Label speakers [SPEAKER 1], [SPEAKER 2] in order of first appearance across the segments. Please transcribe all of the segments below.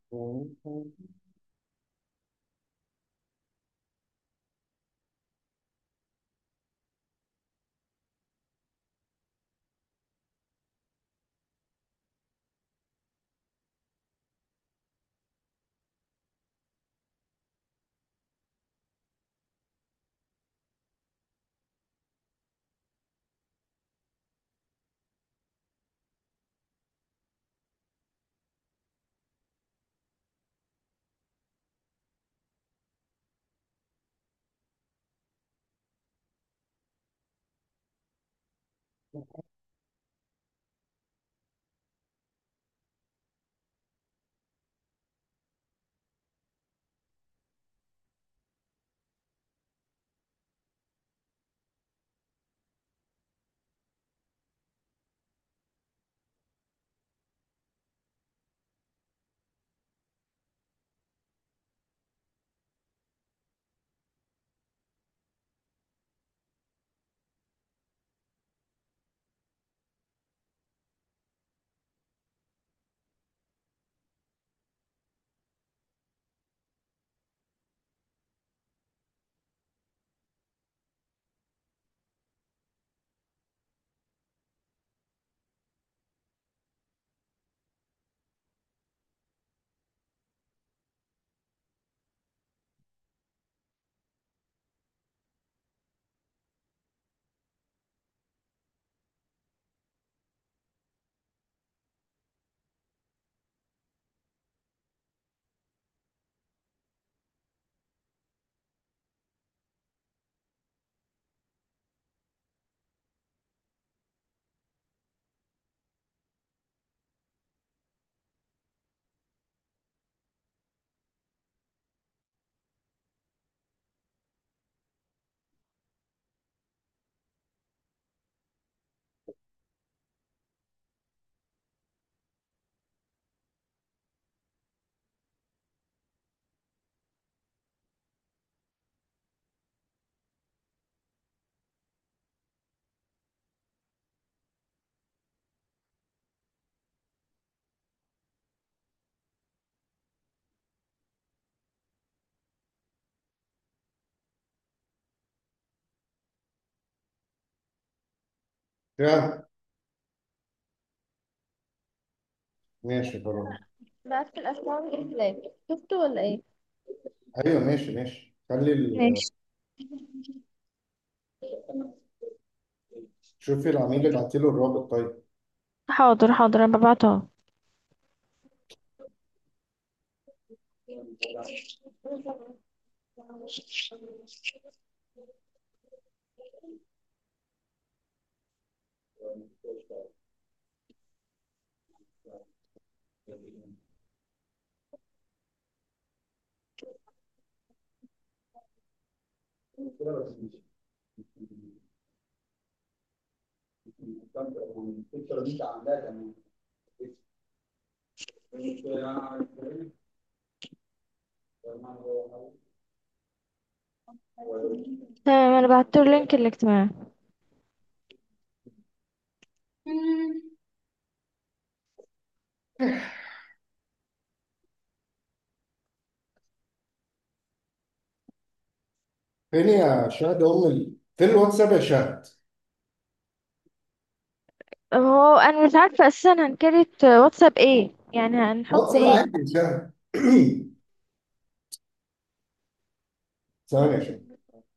[SPEAKER 1] يا ماشي خلاص.
[SPEAKER 2] بعت الأفلام ازاي شفته ولا ايه؟
[SPEAKER 1] ايوه ماشي ماشي، خلي
[SPEAKER 2] ماشي.
[SPEAKER 1] شوفي العميل ابعتي له الرابط طيب.
[SPEAKER 2] حاضر حاضر، انا ببعته. تمام، انا بعته لينك الاجتماع.
[SPEAKER 1] فين يا شهد فين الواتساب يا شهد؟
[SPEAKER 2] هو انا مش عارفه اساسا هنكريت واتساب ايه، يعني هنحط
[SPEAKER 1] واتساب
[SPEAKER 2] ايه؟
[SPEAKER 1] عادي يا شهد. ثواني يا شهد،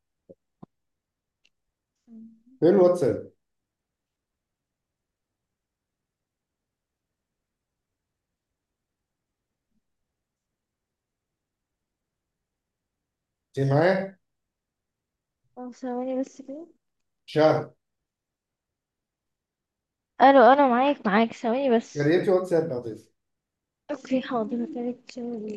[SPEAKER 1] فين الواتساب؟ انت معايا؟
[SPEAKER 2] ثواني بس كده.
[SPEAKER 1] شهد،
[SPEAKER 2] الو، انا معاك ثواني بس.
[SPEAKER 1] كريتي واتساب بعد اذنك.
[SPEAKER 2] اوكي حاضر، هكريت.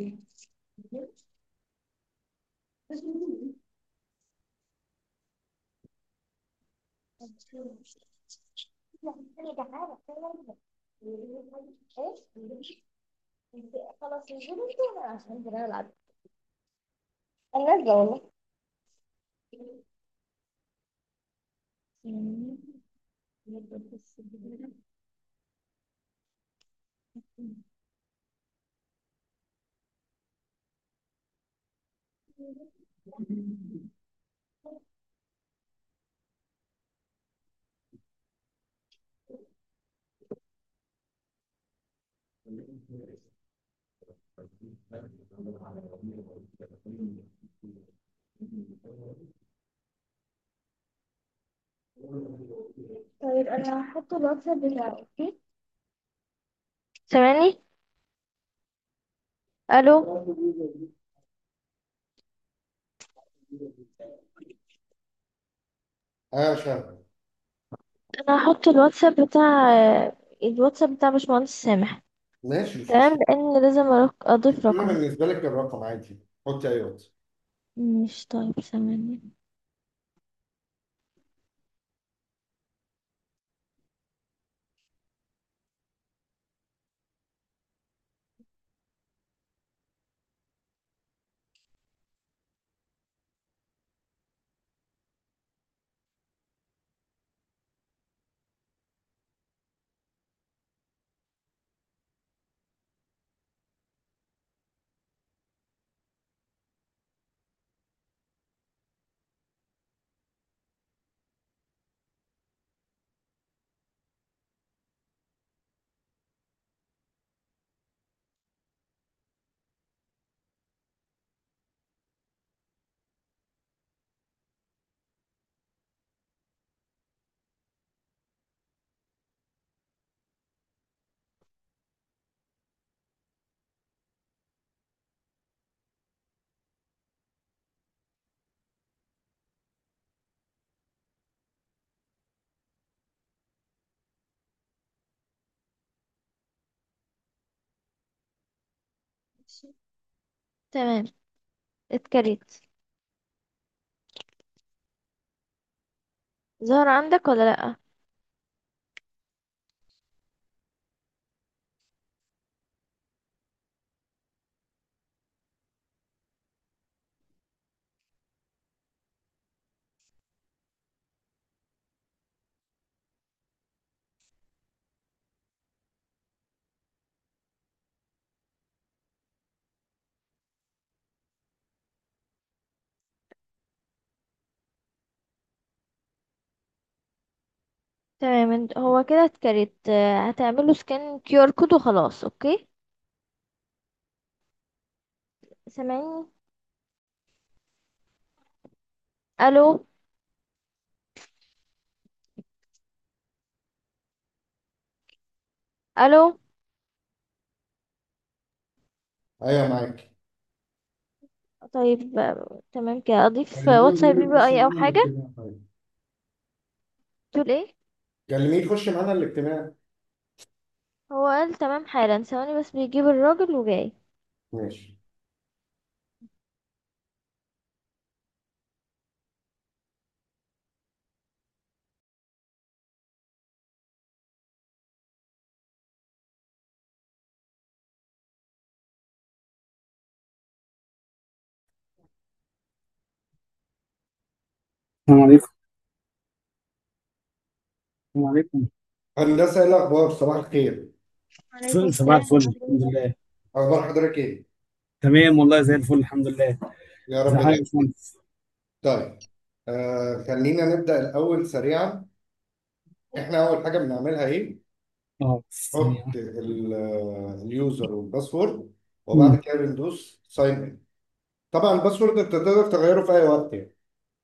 [SPEAKER 2] خلاص نزلوا انتوا، انا عشان بنلعب. انا نازله والله. طيب انا هحط الواتساب بتاعي، اوكي؟ سامعني؟ الو.
[SPEAKER 1] اه شهر.
[SPEAKER 2] انا هحط الواتساب بتاع باشمهندس سامح.
[SPEAKER 1] ماشي مش
[SPEAKER 2] تمام،
[SPEAKER 1] مشكلة.
[SPEAKER 2] لان لازم اضيف
[SPEAKER 1] انا
[SPEAKER 2] رقم.
[SPEAKER 1] بالنسبة لك الرقم عادي، حطي اي واتس.
[SPEAKER 2] مش طيب، سامعني. تمام، اتكريت. ظهر عندك ولا لأ؟ تمام، هو كده اتكريت. هتعمله سكان QR كود وخلاص، اوكي؟ سامعني؟ الو. الو.
[SPEAKER 1] ايوه معاك.
[SPEAKER 2] طيب، تمام كده. اضيف
[SPEAKER 1] كلميني
[SPEAKER 2] واتساب
[SPEAKER 1] مين
[SPEAKER 2] بي بي
[SPEAKER 1] يخش
[SPEAKER 2] اي او
[SPEAKER 1] معانا
[SPEAKER 2] حاجة؟
[SPEAKER 1] الاجتماع طيب.
[SPEAKER 2] تقول ايه؟
[SPEAKER 1] كلميه يخش معانا الاجتماع.
[SPEAKER 2] هو قال تمام حالا، ثواني بس بيجيب الراجل وجاي.
[SPEAKER 1] ماشي.
[SPEAKER 3] السلام عليكم. السلام عليكم.
[SPEAKER 1] هندسة ايه الاخبار؟ صباح الخير.
[SPEAKER 2] عليكم
[SPEAKER 3] صباح
[SPEAKER 2] السلام
[SPEAKER 3] الفل،
[SPEAKER 2] ورحمة
[SPEAKER 3] الحمد
[SPEAKER 2] الله.
[SPEAKER 3] لله.
[SPEAKER 1] اخبار حضرتك ايه؟
[SPEAKER 3] تمام والله، زي الفل الحمد لله.
[SPEAKER 1] يا
[SPEAKER 3] ازي
[SPEAKER 1] رب
[SPEAKER 3] حضرتك يا
[SPEAKER 1] دايما.
[SPEAKER 3] باشمهندس؟
[SPEAKER 1] طيب، خلينا نبدأ الأول سريعا. احنا أول حاجة بنعملها إيه؟
[SPEAKER 3] اه
[SPEAKER 1] نحط
[SPEAKER 3] ثانية.
[SPEAKER 1] اليوزر والباسورد، وبعد
[SPEAKER 3] امم
[SPEAKER 1] كده بندوس ساين ان. طبعا الباسورد انت تقدر تغيره في اي وقت يعني.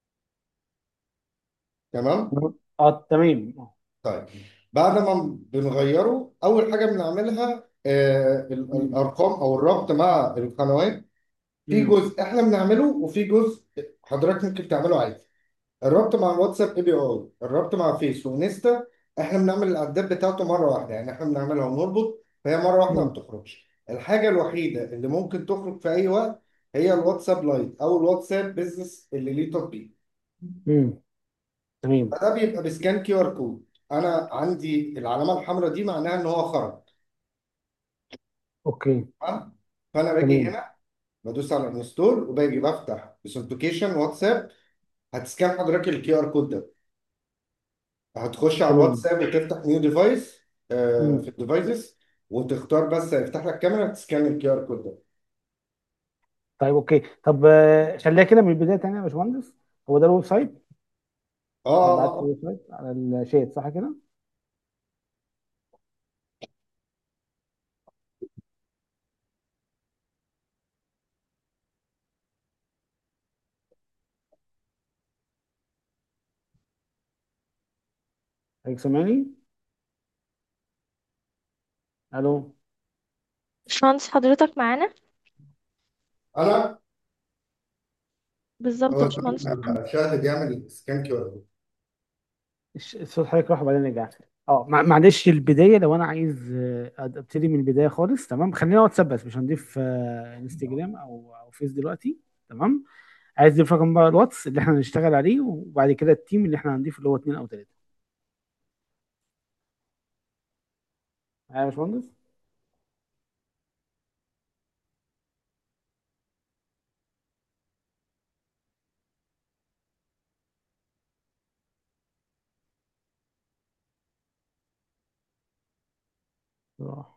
[SPEAKER 1] تمام.
[SPEAKER 3] اه تمام.
[SPEAKER 1] طيب، بعد ما بنغيره اول حاجه بنعملها الارقام او الربط مع القنوات. في
[SPEAKER 3] امم
[SPEAKER 1] جزء احنا بنعمله وفي جزء حضرتك ممكن تعمله عادي. الربط مع واتساب اي بي اي، الربط مع فيس وانستا، احنا بنعمل الاعداد بتاعته مره واحده، يعني احنا بنعملها ونربط، فهي مره واحده ما
[SPEAKER 3] امم
[SPEAKER 1] بتخرجش. الحاجه الوحيده اللي ممكن تخرج في اي وقت هي الواتساب لايت او الواتساب بيزنس اللي ليه تطبيق.
[SPEAKER 3] امم تمام.
[SPEAKER 1] فده بيبقى بسكان كيو ار كود. انا عندي العلامه الحمراء دي معناها ان هو خرج.
[SPEAKER 3] اوكي.
[SPEAKER 1] تمام؟ فانا باجي
[SPEAKER 3] تمام.
[SPEAKER 1] هنا بدوس على انستول وباجي بفتح اثنتيكيشن واتساب. هتسكان حضرتك الكيو ار كود ده، هتخش على
[SPEAKER 3] تمام.
[SPEAKER 1] الواتساب وتفتح نيو ديفايس في
[SPEAKER 3] امم
[SPEAKER 1] الديفايسز، وتختار بس هيفتح لك كاميرا تسكان الكيو ار كود ده.
[SPEAKER 3] طيب اوكي. طب خليها كده من البدايه تاني يا باشمهندس. هو ده الويب سايت؟
[SPEAKER 1] اه
[SPEAKER 3] انا
[SPEAKER 1] اه
[SPEAKER 3] بعت
[SPEAKER 1] اه.
[SPEAKER 3] الويب سايت على الشات صح كده؟ هيك سامعني؟ الو.
[SPEAKER 2] باشمهندس حضرتك معانا؟
[SPEAKER 1] انا
[SPEAKER 2] بالظبط يا
[SPEAKER 1] هو
[SPEAKER 2] باشمهندس.
[SPEAKER 1] شاهد بيعمل سكان كيو ار.
[SPEAKER 3] الصوت حضرتك راح وبعدين رجع. اه معلش البدايه لو انا عايز ابتدي من البدايه خالص. تمام، خلينا واتساب بس مش هنضيف انستجرام او فيس دلوقتي. تمام. عايز اضيف رقم بقى الواتس اللي احنا هنشتغل عليه، وبعد كده التيم اللي احنا هنضيف اللي هو اتنين او تلاته. معايا يا باشمهندس؟ راح.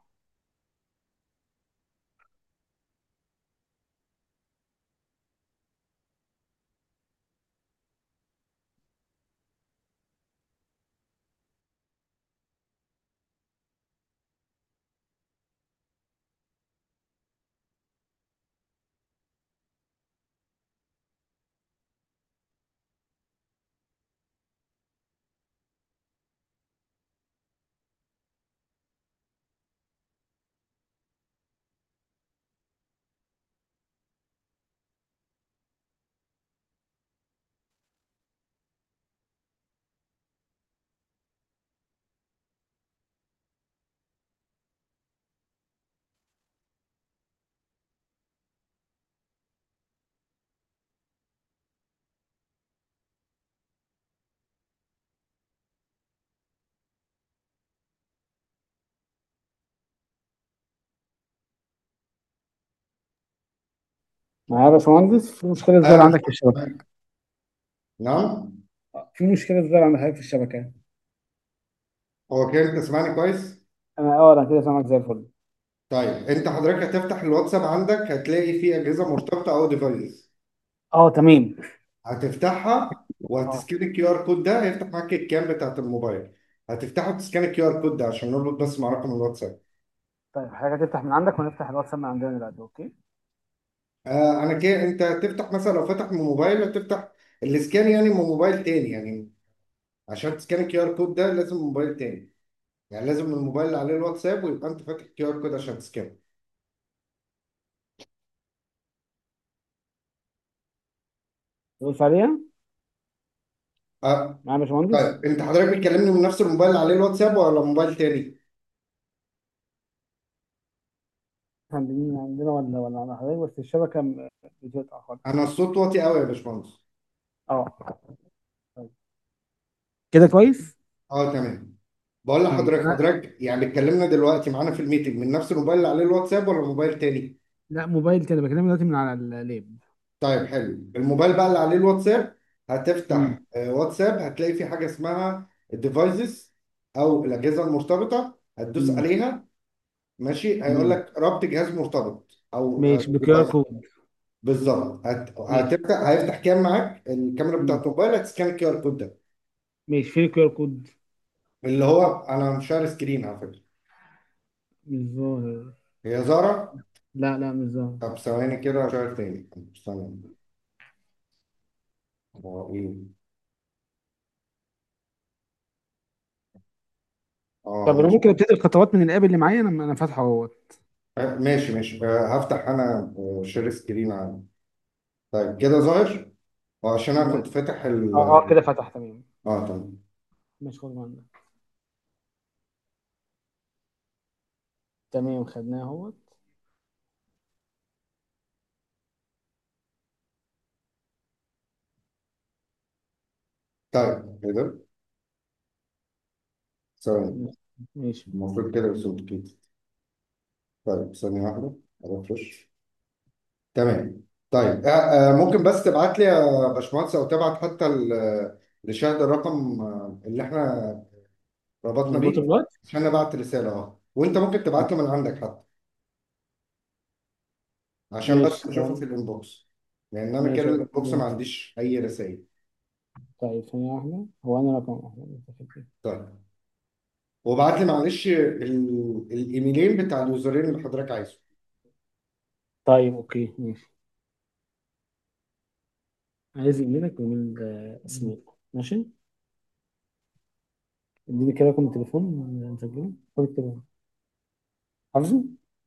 [SPEAKER 3] معايا يا باشمهندس؟ في مشكله ظاهره
[SPEAKER 1] انا
[SPEAKER 3] عندك في الشبكه.
[SPEAKER 1] نعم.
[SPEAKER 3] في مشكله ظاهره عندك حضرتك في الشبكه.
[SPEAKER 1] هو كده انت تسمعني كويس؟
[SPEAKER 3] انا كده سامعك زي الفل.
[SPEAKER 1] طيب انت حضرتك هتفتح الواتساب عندك هتلاقي فيه اجهزه مرتبطه او ديفايس.
[SPEAKER 3] اه تمام.
[SPEAKER 1] هتفتحها
[SPEAKER 3] اه
[SPEAKER 1] وهتسكان الكيو ار كود ده هيفتح معاك الكام بتاعت الموبايل. هتفتحه وتسكان الكيو ار كود ده عشان نربط بس مع رقم الواتساب.
[SPEAKER 3] طيب حضرتك هتفتح من عندك ونفتح الواتساب من عندنا دلوقتي، اوكي؟
[SPEAKER 1] انا كده انت هتفتح مثلا لو فتح من موبايل هتفتح الاسكان يعني من موبايل تاني يعني. عشان تسكان الكيو ار كود ده لازم من موبايل تاني. يعني لازم من الموبايل اللي عليه الواتساب ويبقى انت فاتح الكيو ار كود عشان تسكان.
[SPEAKER 3] دوس عليها.
[SPEAKER 1] أه.
[SPEAKER 3] معايا يا باشمهندس؟
[SPEAKER 1] طيب انت حضرتك بتكلمني من نفس الموبايل اللي عليه الواتساب ولا موبايل تاني؟
[SPEAKER 3] عندنا ولا على حضرتك، بس الشبكه بتقطع خالص.
[SPEAKER 1] انا الصوت واطي قوي يا باشمهندس.
[SPEAKER 3] اه طيب. كده كويس.
[SPEAKER 1] اه تمام. بقول
[SPEAKER 3] تمام
[SPEAKER 1] لحضرتك يعني اتكلمنا دلوقتي معانا في الميتنج من نفس الموبايل اللي عليه الواتساب ولا موبايل تاني؟
[SPEAKER 3] لا موبايل كده بكلمك دلوقتي من على اللاب.
[SPEAKER 1] طيب حلو. الموبايل بقى اللي عليه الواتساب
[SPEAKER 3] امم.
[SPEAKER 1] هتفتح واتساب هتلاقي في حاجة اسمها الديفايسز او الأجهزة المرتبطة هتدوس
[SPEAKER 3] امم.
[SPEAKER 1] عليها. ماشي هيقول
[SPEAKER 3] تمام.
[SPEAKER 1] لك ربط جهاز مرتبط او
[SPEAKER 3] ماشي بكيو ار
[SPEAKER 1] ديفايس.
[SPEAKER 3] كود.
[SPEAKER 1] بالظبط
[SPEAKER 3] ماشي.
[SPEAKER 1] هيفتح كام معاك الكاميرا بتاعت
[SPEAKER 3] امم.
[SPEAKER 1] الموبايل هتسكان الكيو ار كود ده.
[SPEAKER 3] ماشي فين الكيو ار كود؟
[SPEAKER 1] اللي هو انا مشار سكرين على فكرة.
[SPEAKER 3] مش ظاهر.
[SPEAKER 1] هي زارة.
[SPEAKER 3] لا مش ظاهر.
[SPEAKER 1] طب ثواني كده شوية تاني. ثواني. هو ايه؟
[SPEAKER 3] طب
[SPEAKER 1] اه
[SPEAKER 3] انا ممكن ابتدي الخطوات من الاب اللي معايا، انا فاتحه اهوت.
[SPEAKER 1] ماشي ماشي. هفتح انا شير سكرين عندي. طيب كده ظاهر. عشان انا
[SPEAKER 3] تمام.
[SPEAKER 1] كنت فاتح
[SPEAKER 3] اه كده فتح تمام.
[SPEAKER 1] اه تمام.
[SPEAKER 3] مش خد عندك. تمام خدناه اهوت.
[SPEAKER 1] طيب كده ثواني.
[SPEAKER 3] ماشي.
[SPEAKER 1] المفروض كده بصوت كده. طيب ثانية واحدة. ريفرش. تمام. طيب ممكن بس تبعت لي يا باشمهندس او تبعت حتى لشاهد الرقم اللي احنا ربطنا
[SPEAKER 3] نربطه
[SPEAKER 1] بيه.
[SPEAKER 3] دلوقتي.
[SPEAKER 1] عشان ابعت رسالة وانت ممكن تبعت له من عندك حتى. عشان بس
[SPEAKER 3] ماشي
[SPEAKER 1] نشوفه في
[SPEAKER 3] تمام.
[SPEAKER 1] الانبوكس، لان انا كده
[SPEAKER 3] ماشي
[SPEAKER 1] الانبوكس ما عنديش اي رسائل.
[SPEAKER 3] طيب ثانية واحدة، هو أنا رقم واحد أنت فاكر؟
[SPEAKER 1] طيب، وابعت لي معلش الايميلين بتاع اليوزرين اللي حضرتك عايزه.
[SPEAKER 3] طيب أوكي ماشي. عايز إيميلك وإيميل اسمي. ماشي. اديني كده رقم التليفون نسجله. خد التليفون حافظه.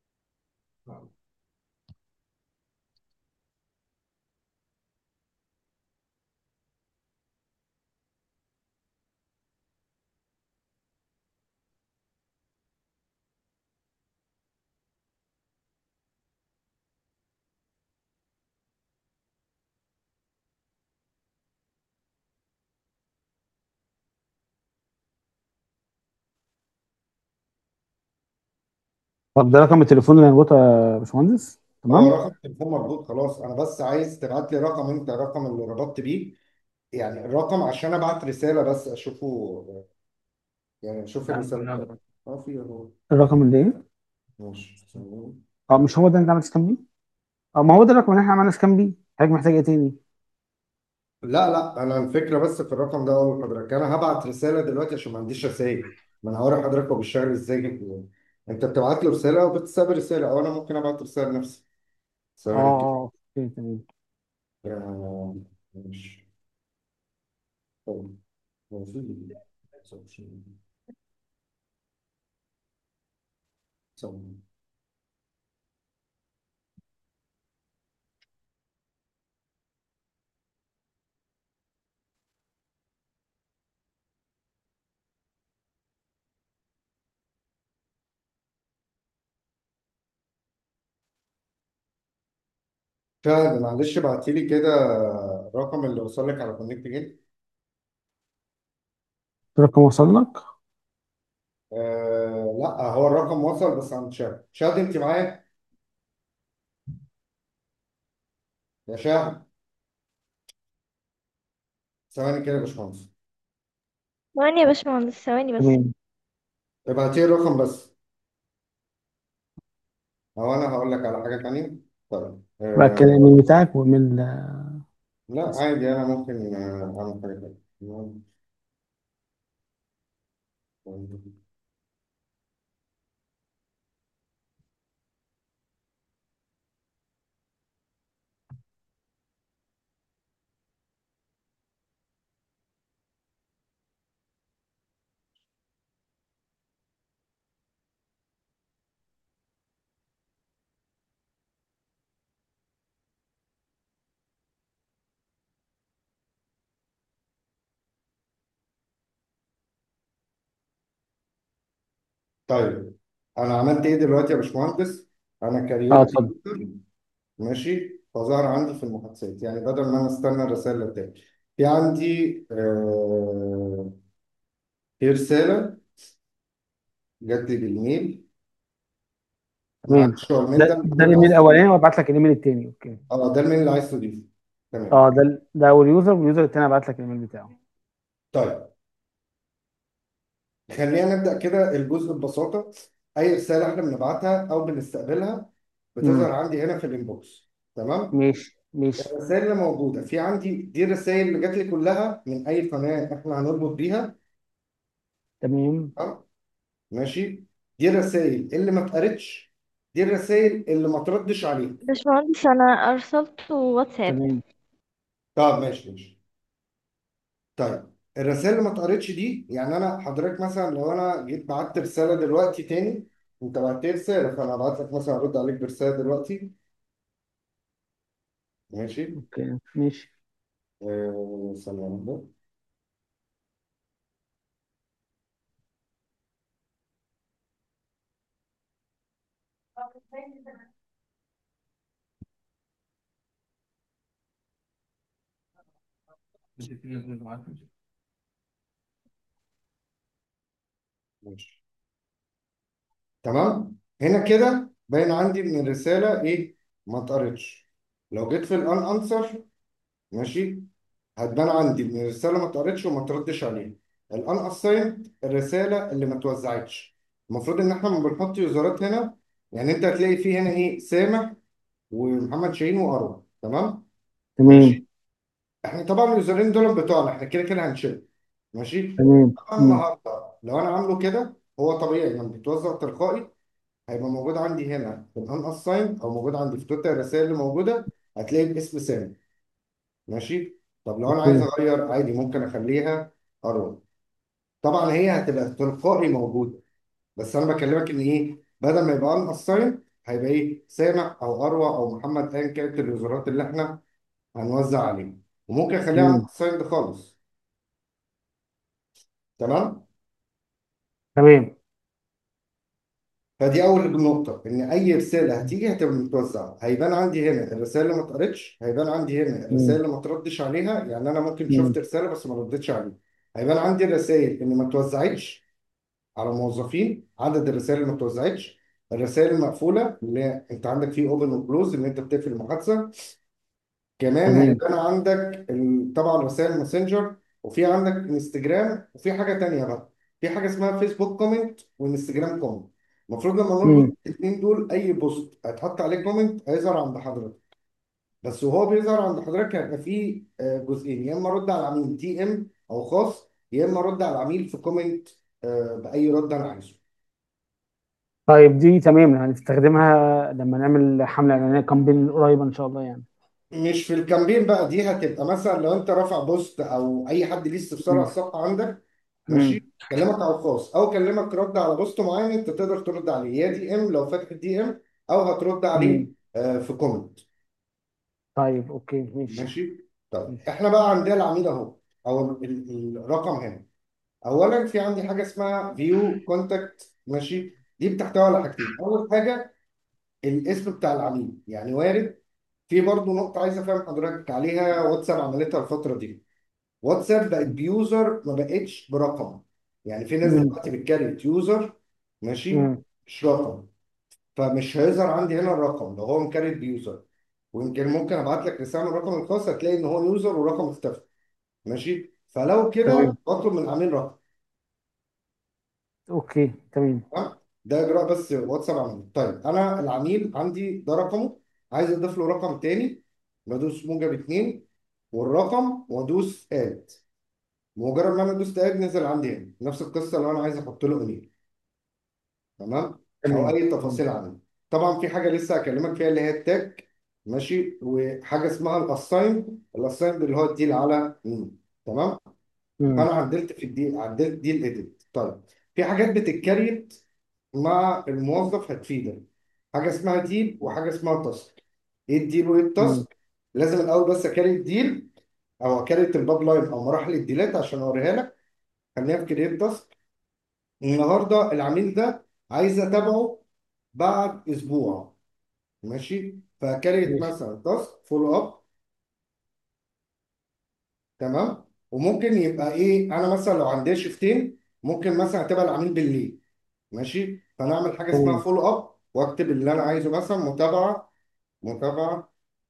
[SPEAKER 3] طب ده رقم التليفون اللي مربوط يا باشمهندس،
[SPEAKER 1] اه،
[SPEAKER 3] تمام.
[SPEAKER 1] رقم التليفون مربوط خلاص، انا بس عايز تبعت لي رقم، انت الرقم اللي ربطت بيه، يعني الرقم عشان ابعت رسالة بس اشوفه، يعني اشوف الرسالة بتاعتك. اه، في اهو.
[SPEAKER 3] الرقم اللي ايه؟
[SPEAKER 1] ماشي ثواني.
[SPEAKER 3] اه مش هو ده اللي انت عملت سكان بيه؟ اه ما هو ده الرقم اللي احنا عملنا سكان بيه. حضرتك محتاج ايه تاني؟
[SPEAKER 1] لا لا، انا الفكره بس في الرقم ده اقول لحضرتك، انا هبعت رساله دلوقتي عشان ما عنديش رسائل، ما انا هوري حضرتك هو بيشتغل ازاي. انت بتبعت له رساله وبتستقبل رساله، او انا ممكن ابعت رساله لنفسي.
[SPEAKER 3] اه
[SPEAKER 1] ثواني كده.
[SPEAKER 3] اه اوكي تمام.
[SPEAKER 1] ماشي. طيب، هو ثواني. فعلا معلش ابعتي لي كده الرقم اللي وصل لك على كونكت جيت.
[SPEAKER 3] الرقم وصل لك؟
[SPEAKER 1] لا، هو الرقم وصل بس عند شاد. شاد انت معايا يا شاد؟ ثواني كده يا باشمهندس.
[SPEAKER 2] ثواني يا باشمهندس، ثواني بس.
[SPEAKER 3] تمام.
[SPEAKER 1] ابعتي لي الرقم بس. هو انا هقول لك على حاجه تانية. طيب
[SPEAKER 3] بقى كده الايميل بتاعك وايميل
[SPEAKER 1] لا عادي، انا ممكن اعمل حاجه تانية. طيب، انا عملت ايه دلوقتي يا باشمهندس؟ انا
[SPEAKER 3] اه
[SPEAKER 1] كريوت
[SPEAKER 3] اتفضل.
[SPEAKER 1] يوزر، ماشي، فظهر عندي في المحادثات، يعني بدل ما انا استنى الرسائل اللي بتاعتي، في عندي في رساله جات لي بالميل.
[SPEAKER 3] تمام.
[SPEAKER 1] معلش، هو الميل
[SPEAKER 3] ده
[SPEAKER 1] ده
[SPEAKER 3] ده
[SPEAKER 1] المفروض
[SPEAKER 3] الايميل
[SPEAKER 1] عايز تضيفه.
[SPEAKER 3] الاولاني وابعت لك الايميل التاني. اوكي.
[SPEAKER 1] اه، ده الميل اللي عايز تضيفه. تمام.
[SPEAKER 3] اه ده اول يوزر، واليوزر التاني هبعت لك الايميل بتاعه.
[SPEAKER 1] طيب، خلينا نبدأ كده الجزء ببساطة. أي رسالة إحنا بنبعتها أو بنستقبلها بتظهر
[SPEAKER 3] امم.
[SPEAKER 1] عندي هنا في الإنبوكس. تمام.
[SPEAKER 3] ماشي ماشي.
[SPEAKER 1] الرسائل اللي موجودة في عندي دي الرسائل اللي جات لي كلها من أي قناة إحنا هنربط بيها.
[SPEAKER 3] تمام.
[SPEAKER 1] تمام. ماشي. دي الرسائل اللي ما اتقرتش، دي الرسائل اللي ما تردش عليها.
[SPEAKER 2] باشمهندس انا ارسلته واتساب.
[SPEAKER 3] تمام.
[SPEAKER 1] طب ماشي ماشي. طيب، الرسائل اللي ما اتقرتش دي، يعني أنا حضرتك مثلا لو أنا جيت بعت رسالة دلوقتي تاني، أنت بعت لي رسالة، فأنا هبعت لك مثلا أرد عليك برسالة دلوقتي. ماشي.
[SPEAKER 3] اوكي ماشي.
[SPEAKER 1] ثانية واحدة. ماشي. تمام. هنا كده باين عندي ان الرسالة ايه؟ ما اتقرتش. لو جيت في الان انسر، ماشي، هتبان عندي ان الرسالة ما اتقرتش وما تردش عليها. الان اساينت الرسالة اللي ما اتوزعتش. المفروض ان احنا لما بنحط يوزرات هنا، يعني انت هتلاقي فيه هنا ايه؟ سامح ومحمد شاهين واروى. تمام.
[SPEAKER 3] تمام.
[SPEAKER 1] ماشي. احنا طبعا اليوزرين دول بتوعنا احنا كده كده هنشيل. ماشي.
[SPEAKER 3] تمام.
[SPEAKER 1] طبعا النهارده لو انا عامله كده هو طبيعي لما بيتوزع تلقائي هيبقى موجود عندي هنا في الان اساين او موجود عندي في تويتر الرسائل اللي موجوده هتلاقي باسم سامي. ماشي. طب لو انا عايز
[SPEAKER 3] اوكي.
[SPEAKER 1] اغير عادي ممكن اخليها اروى. طبعا هي هتبقى تلقائي موجوده. بس انا بكلمك ان ايه بدل ما يبقى ان اساين هيبقى ايه سامع او اروى او محمد ايا كانت اليوزرات اللي احنا هنوزع عليهم. وممكن اخليها ان
[SPEAKER 3] تمام.
[SPEAKER 1] اساين خالص. تمام.
[SPEAKER 3] تمام.
[SPEAKER 1] فدي اول نقطه ان اي رساله هتيجي هتبقى متوزعه هيبان عندي هنا الرسائل اللي ما اتقرتش هيبان عندي هنا الرسائل
[SPEAKER 3] مم.
[SPEAKER 1] اللي ما تردش عليها يعني انا ممكن
[SPEAKER 3] مم.
[SPEAKER 1] شفت رساله بس ما ردتش عليها. هيبان عندي الرسائل اللي ما اتوزعتش على الموظفين عدد الرسائل اللي ما اتوزعتش. الرسائل المقفوله اللي انت عندك فيه اوبن وكلوز ان انت بتقفل المحادثه. كمان
[SPEAKER 3] تمام.
[SPEAKER 1] هيبقى عندك طبعا رسائل ماسنجر وفي عندك انستجرام وفي حاجه تانيه بقى. في حاجه اسمها فيسبوك كومنت وانستجرام كومنت. المفروض لما نربط
[SPEAKER 3] مم.
[SPEAKER 1] الاثنين دول اي بوست هيتحط عليه كومنت هيظهر عند حضرتك. بس وهو بيظهر عند حضرتك هيبقى فيه جزئين يا اما ارد على العميل دي ام او خاص يا اما ارد على العميل في كومنت باي رد انا عايزه.
[SPEAKER 3] طيب دي تمام هنستخدمها لما نعمل حملة إعلانية كامبين قريبة إن شاء الله يعني.
[SPEAKER 1] مش في الكامبين بقى دي هتبقى مثلا لو انت رافع بوست او اي حد ليه استفسار على
[SPEAKER 3] مم.
[SPEAKER 1] الصفحه عندك.
[SPEAKER 3] مم.
[SPEAKER 1] ماشي. كلمك على الخاص او كلمك رد على بوست معين انت تقدر ترد عليه يا دي ام لو فاتح دي ام او هترد عليه
[SPEAKER 3] مم.
[SPEAKER 1] في كومنت.
[SPEAKER 3] طيب أوكي ماشي.
[SPEAKER 1] ماشي. طيب
[SPEAKER 3] ماشي.
[SPEAKER 1] احنا بقى عندنا العميل اهو او الرقم هنا. اولا في عندي حاجه اسمها فيو كونتاكت. ماشي. دي بتحتوي على حاجتين. اول حاجه الاسم بتاع العميل يعني وارد. في برضه نقطه عايز افهم حضرتك عليها واتساب عملتها الفتره دي. واتساب بقت بيوزر ما بقتش برقم. يعني في ناس
[SPEAKER 3] مم.
[SPEAKER 1] دلوقتي بتكريت يوزر. ماشي.
[SPEAKER 3] مم.
[SPEAKER 1] مش رقم. فمش هيظهر عندي هنا الرقم لو هو مكريت بيوزر. ويمكن ممكن ابعت لك رساله من الرقم الخاص هتلاقي ان هو يوزر والرقم اختفى. ماشي. فلو كده
[SPEAKER 3] تمام.
[SPEAKER 1] بطلب من العميل رقم.
[SPEAKER 3] أوكي تمام.
[SPEAKER 1] تمام. ده اجراء بس واتساب عميل. طيب انا العميل عندي ده رقمه. عايز اضيف له رقم تاني. بدوس موجب اتنين والرقم وادوس اد. مجرد ما انا دوست اد نزل عندي هنا نفس القصه لو انا عايز احط له ايميل. تمام. او
[SPEAKER 3] تمام.
[SPEAKER 1] اي
[SPEAKER 3] تمام.
[SPEAKER 1] تفاصيل عنه. طبعا في حاجه لسه هكلمك فيها اللي هي التاج. ماشي. وحاجه اسمها الاساين. الاساين اللي هو الديل على مين. تمام.
[SPEAKER 3] مم.
[SPEAKER 1] فانا عدلت في الديل عدلت ديل اديت. طيب في حاجات بتتكريت مع الموظف هتفيدك. حاجه اسمها ديل وحاجه اسمها تاسك. ايه الديل وايه
[SPEAKER 3] مم.
[SPEAKER 1] التاسك. لازم الاول بس اكريت ديل او اكريت الباب لاين او مراحل الديلات عشان اوريها لك. خلينا في كريت تاسك. النهارده العميل ده عايز اتابعه بعد اسبوع. ماشي. فكريت
[SPEAKER 3] ماشي.
[SPEAKER 1] مثلا تاسك فولو اب. تمام. وممكن يبقى ايه انا مثلا لو عندي شيفتين ممكن مثلا اتابع العميل بالليل. ماشي. فنعمل حاجه اسمها
[SPEAKER 3] تمام.
[SPEAKER 1] فولو اب واكتب اللي انا عايزه مثلا متابعه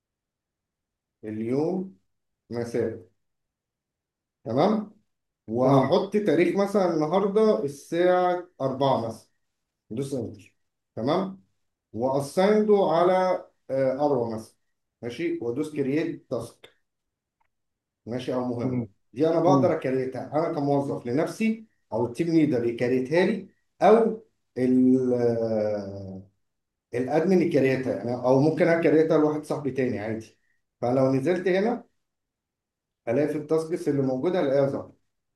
[SPEAKER 1] اليوم مساء. تمام.
[SPEAKER 3] تمام.
[SPEAKER 1] وهحط تاريخ مثلا النهارده الساعه 4 مثلا. دوس انتر. تمام. واساينده على اروى مثلا. ماشي. وادوس كرييت تاسك. ماشي او مهمه.
[SPEAKER 3] تمام.
[SPEAKER 1] دي انا
[SPEAKER 3] مم.
[SPEAKER 1] بقدر اكريتها انا كموظف لنفسي او التيم ليدر يكريتها لي او الادمن يكريتها يعني او ممكن اكريتها لواحد صاحبي تاني عادي. فلو نزلت هنا الاقي في التاسكس اللي موجوده الاقيها ظهرت.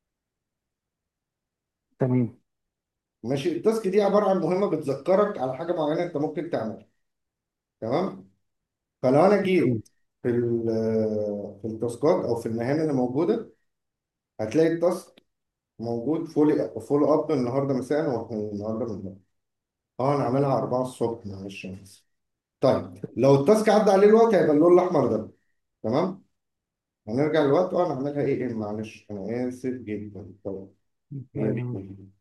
[SPEAKER 3] تمام.
[SPEAKER 1] ماشي. التاسك دي عباره عن مهمه بتذكرك على حاجه معينه انت ممكن تعملها. تمام. فلو انا
[SPEAKER 3] تمام.
[SPEAKER 1] جيت في التاسكات او في المهام اللي موجوده هتلاقي التاسك موجود فول اب النهارده مساء واحنا النهارده بالليل. اه انا عاملها 4 الصبح معلش أنا آسف. طيب لو التاسك عدى عليه الوقت هيبقى اللون الاحمر ده. تمام. هنرجع للوقت انا هعملها ايه معلش انا اسف جدا طبعا. هي دي
[SPEAKER 3] تمام.
[SPEAKER 1] كلها.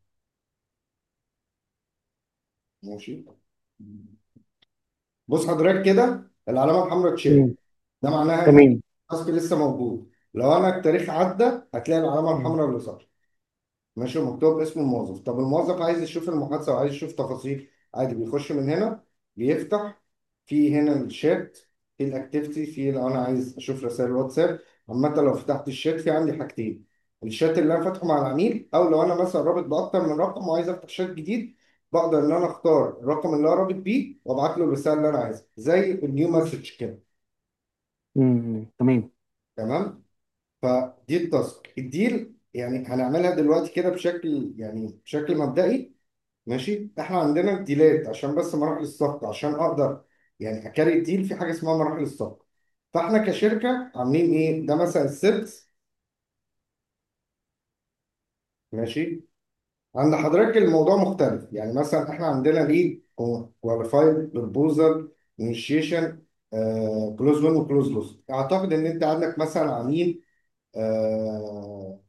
[SPEAKER 1] ماشي. بص حضرتك كده العلامه الحمراء اتشالت.
[SPEAKER 3] مم.
[SPEAKER 1] ده معناها ان
[SPEAKER 3] تمام.
[SPEAKER 1] التاسك لسه موجود. لو انا التاريخ عدى هتلاقي العلامه
[SPEAKER 3] مم.
[SPEAKER 1] الحمراء اللي ظهرت. ماشي. مكتوب اسم الموظف. طب الموظف عايز يشوف المحادثه وعايز يشوف تفاصيل عادي بيخش من هنا بيفتح في هنا الشات، في الاكتيفيتي، في لو انا عايز اشوف رسائل واتساب. عامة لو فتحت الشات في عندي حاجتين: الشات اللي انا فاتحه مع العميل، او لو انا مثلا رابط باكتر من رقم وعايز افتح شات جديد، بقدر ان انا اختار الرقم اللي انا رابط بيه وابعت له الرساله اللي انا عايزها زي النيو مسج كده.
[SPEAKER 3] تمام.
[SPEAKER 1] تمام. فدي التاسك. الديل يعني هنعملها دلوقتي كده بشكل، يعني بشكل مبدئي. ماشي. احنا عندنا الديلات عشان بس مراحل الصفقه، عشان اقدر يعني اكاري الديل في حاجه اسمها مراحل الصفقه. فاحنا كشركه عاملين ايه؟ ده مثلا السيلز. ماشي. عند حضرتك الموضوع مختلف، يعني مثلا احنا عندنا ليد، كواليفايد، بروبوزال، انيشيشن، كلوز وين وكلوز لوس. اعتقد ان انت عندك مثلا عميل آه،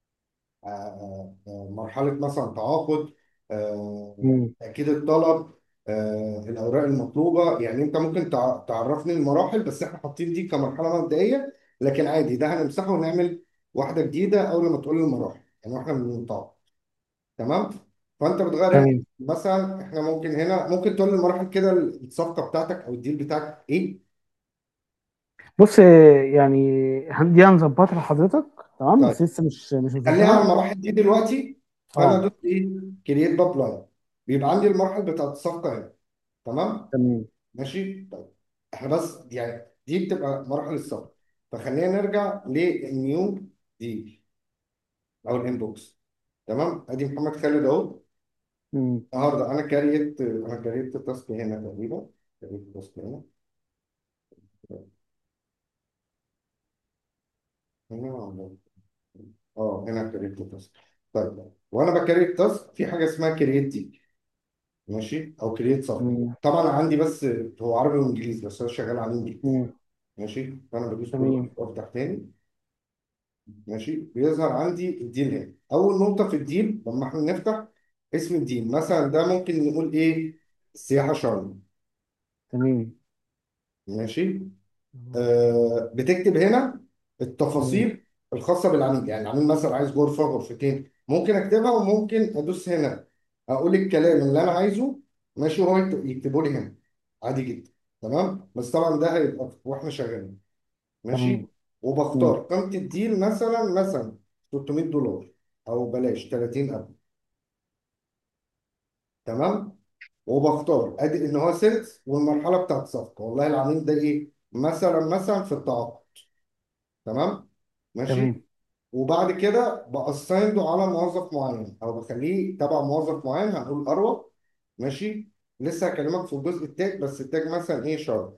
[SPEAKER 1] مرحلة مثلا تعاقد،
[SPEAKER 3] مم.
[SPEAKER 1] تأكيد الطلب، الأوراق المطلوبة. يعني أنت ممكن تعرفني المراحل، بس إحنا حاطين دي كمرحلة مبدئية. لكن عادي ده هنمسحه ونعمل واحدة جديدة أول ما تقول المراحل، يعني وإحنا بنطبق. تمام. فأنت بتغير هنا.
[SPEAKER 3] تمام.
[SPEAKER 1] مثلا إحنا ممكن هنا ممكن تقول لي المراحل كده، الصفقة بتاعتك أو الديل بتاعك إيه؟
[SPEAKER 3] بص، يعني دي هنظبطها لحضرتك. تمام،
[SPEAKER 1] طيب
[SPEAKER 3] بس لسه مش
[SPEAKER 1] خليها على
[SPEAKER 3] مظبطينها.
[SPEAKER 1] المراحل دي دلوقتي. فأنا
[SPEAKER 3] اه.
[SPEAKER 1] دوت إيه؟ كرييت باب لاين. بيبقى عندي المراحل بتاعت الصفقة هنا. تمام.
[SPEAKER 3] تمام.
[SPEAKER 1] ماشي. طيب احنا بس يعني دي بتبقى مراحل الصبر. فخلينا نرجع للنيو دي او الانبوكس. تمام. ادي محمد خالد اهو.
[SPEAKER 3] مم.
[SPEAKER 1] النهارده انا كريت التاسك هنا تقريبا. كريت التاسك هنا. هنا هنا كريت التاسك. طيب وانا بكريت تاسك في حاجه اسمها كريت دي. ماشي. او كريت صفحه.
[SPEAKER 3] مم.
[SPEAKER 1] طبعا عندي بس هو عربي وانجليزي، بس انا شغال على انجليزي.
[SPEAKER 3] مم.
[SPEAKER 1] ماشي. فانا بدوس كل
[SPEAKER 3] تمام.
[SPEAKER 1] وافتح تاني. ماشي. بيظهر عندي الديل هنا. اول نقطه في الديل لما احنا نفتح اسم الديل مثلا، ده ممكن نقول ايه؟ السياحه شرم.
[SPEAKER 3] تمام.
[SPEAKER 1] ماشي. بتكتب هنا
[SPEAKER 3] مم.
[SPEAKER 1] التفاصيل الخاصه بالعميل. يعني العميل مثلا عايز غرفه غرفتين، ممكن اكتبها، وممكن ادوس هنا اقول الكلام اللي انا عايزه. ماشي. وهو يكتبه لي هنا عادي جدا. تمام. بس طبعا ده هيبقى واحنا شغالين.
[SPEAKER 3] تمام.
[SPEAKER 1] ماشي. وبختار
[SPEAKER 3] مم.
[SPEAKER 1] قيمة الديل مثلا $300، او بلاش 30 ألف. تمام. وبختار ادي ان هو سيلز، والمرحله بتاعت الصفقه والله العميل ده ايه مثلا في التعاقد. تمام. ماشي.
[SPEAKER 3] تمام.
[SPEAKER 1] وبعد كده بأساينده على موظف معين او بخليه تبع موظف معين، هنقول اروى. ماشي. لسه هكلمك في الجزء التاج، بس التاج مثلا ايه؟ شرط.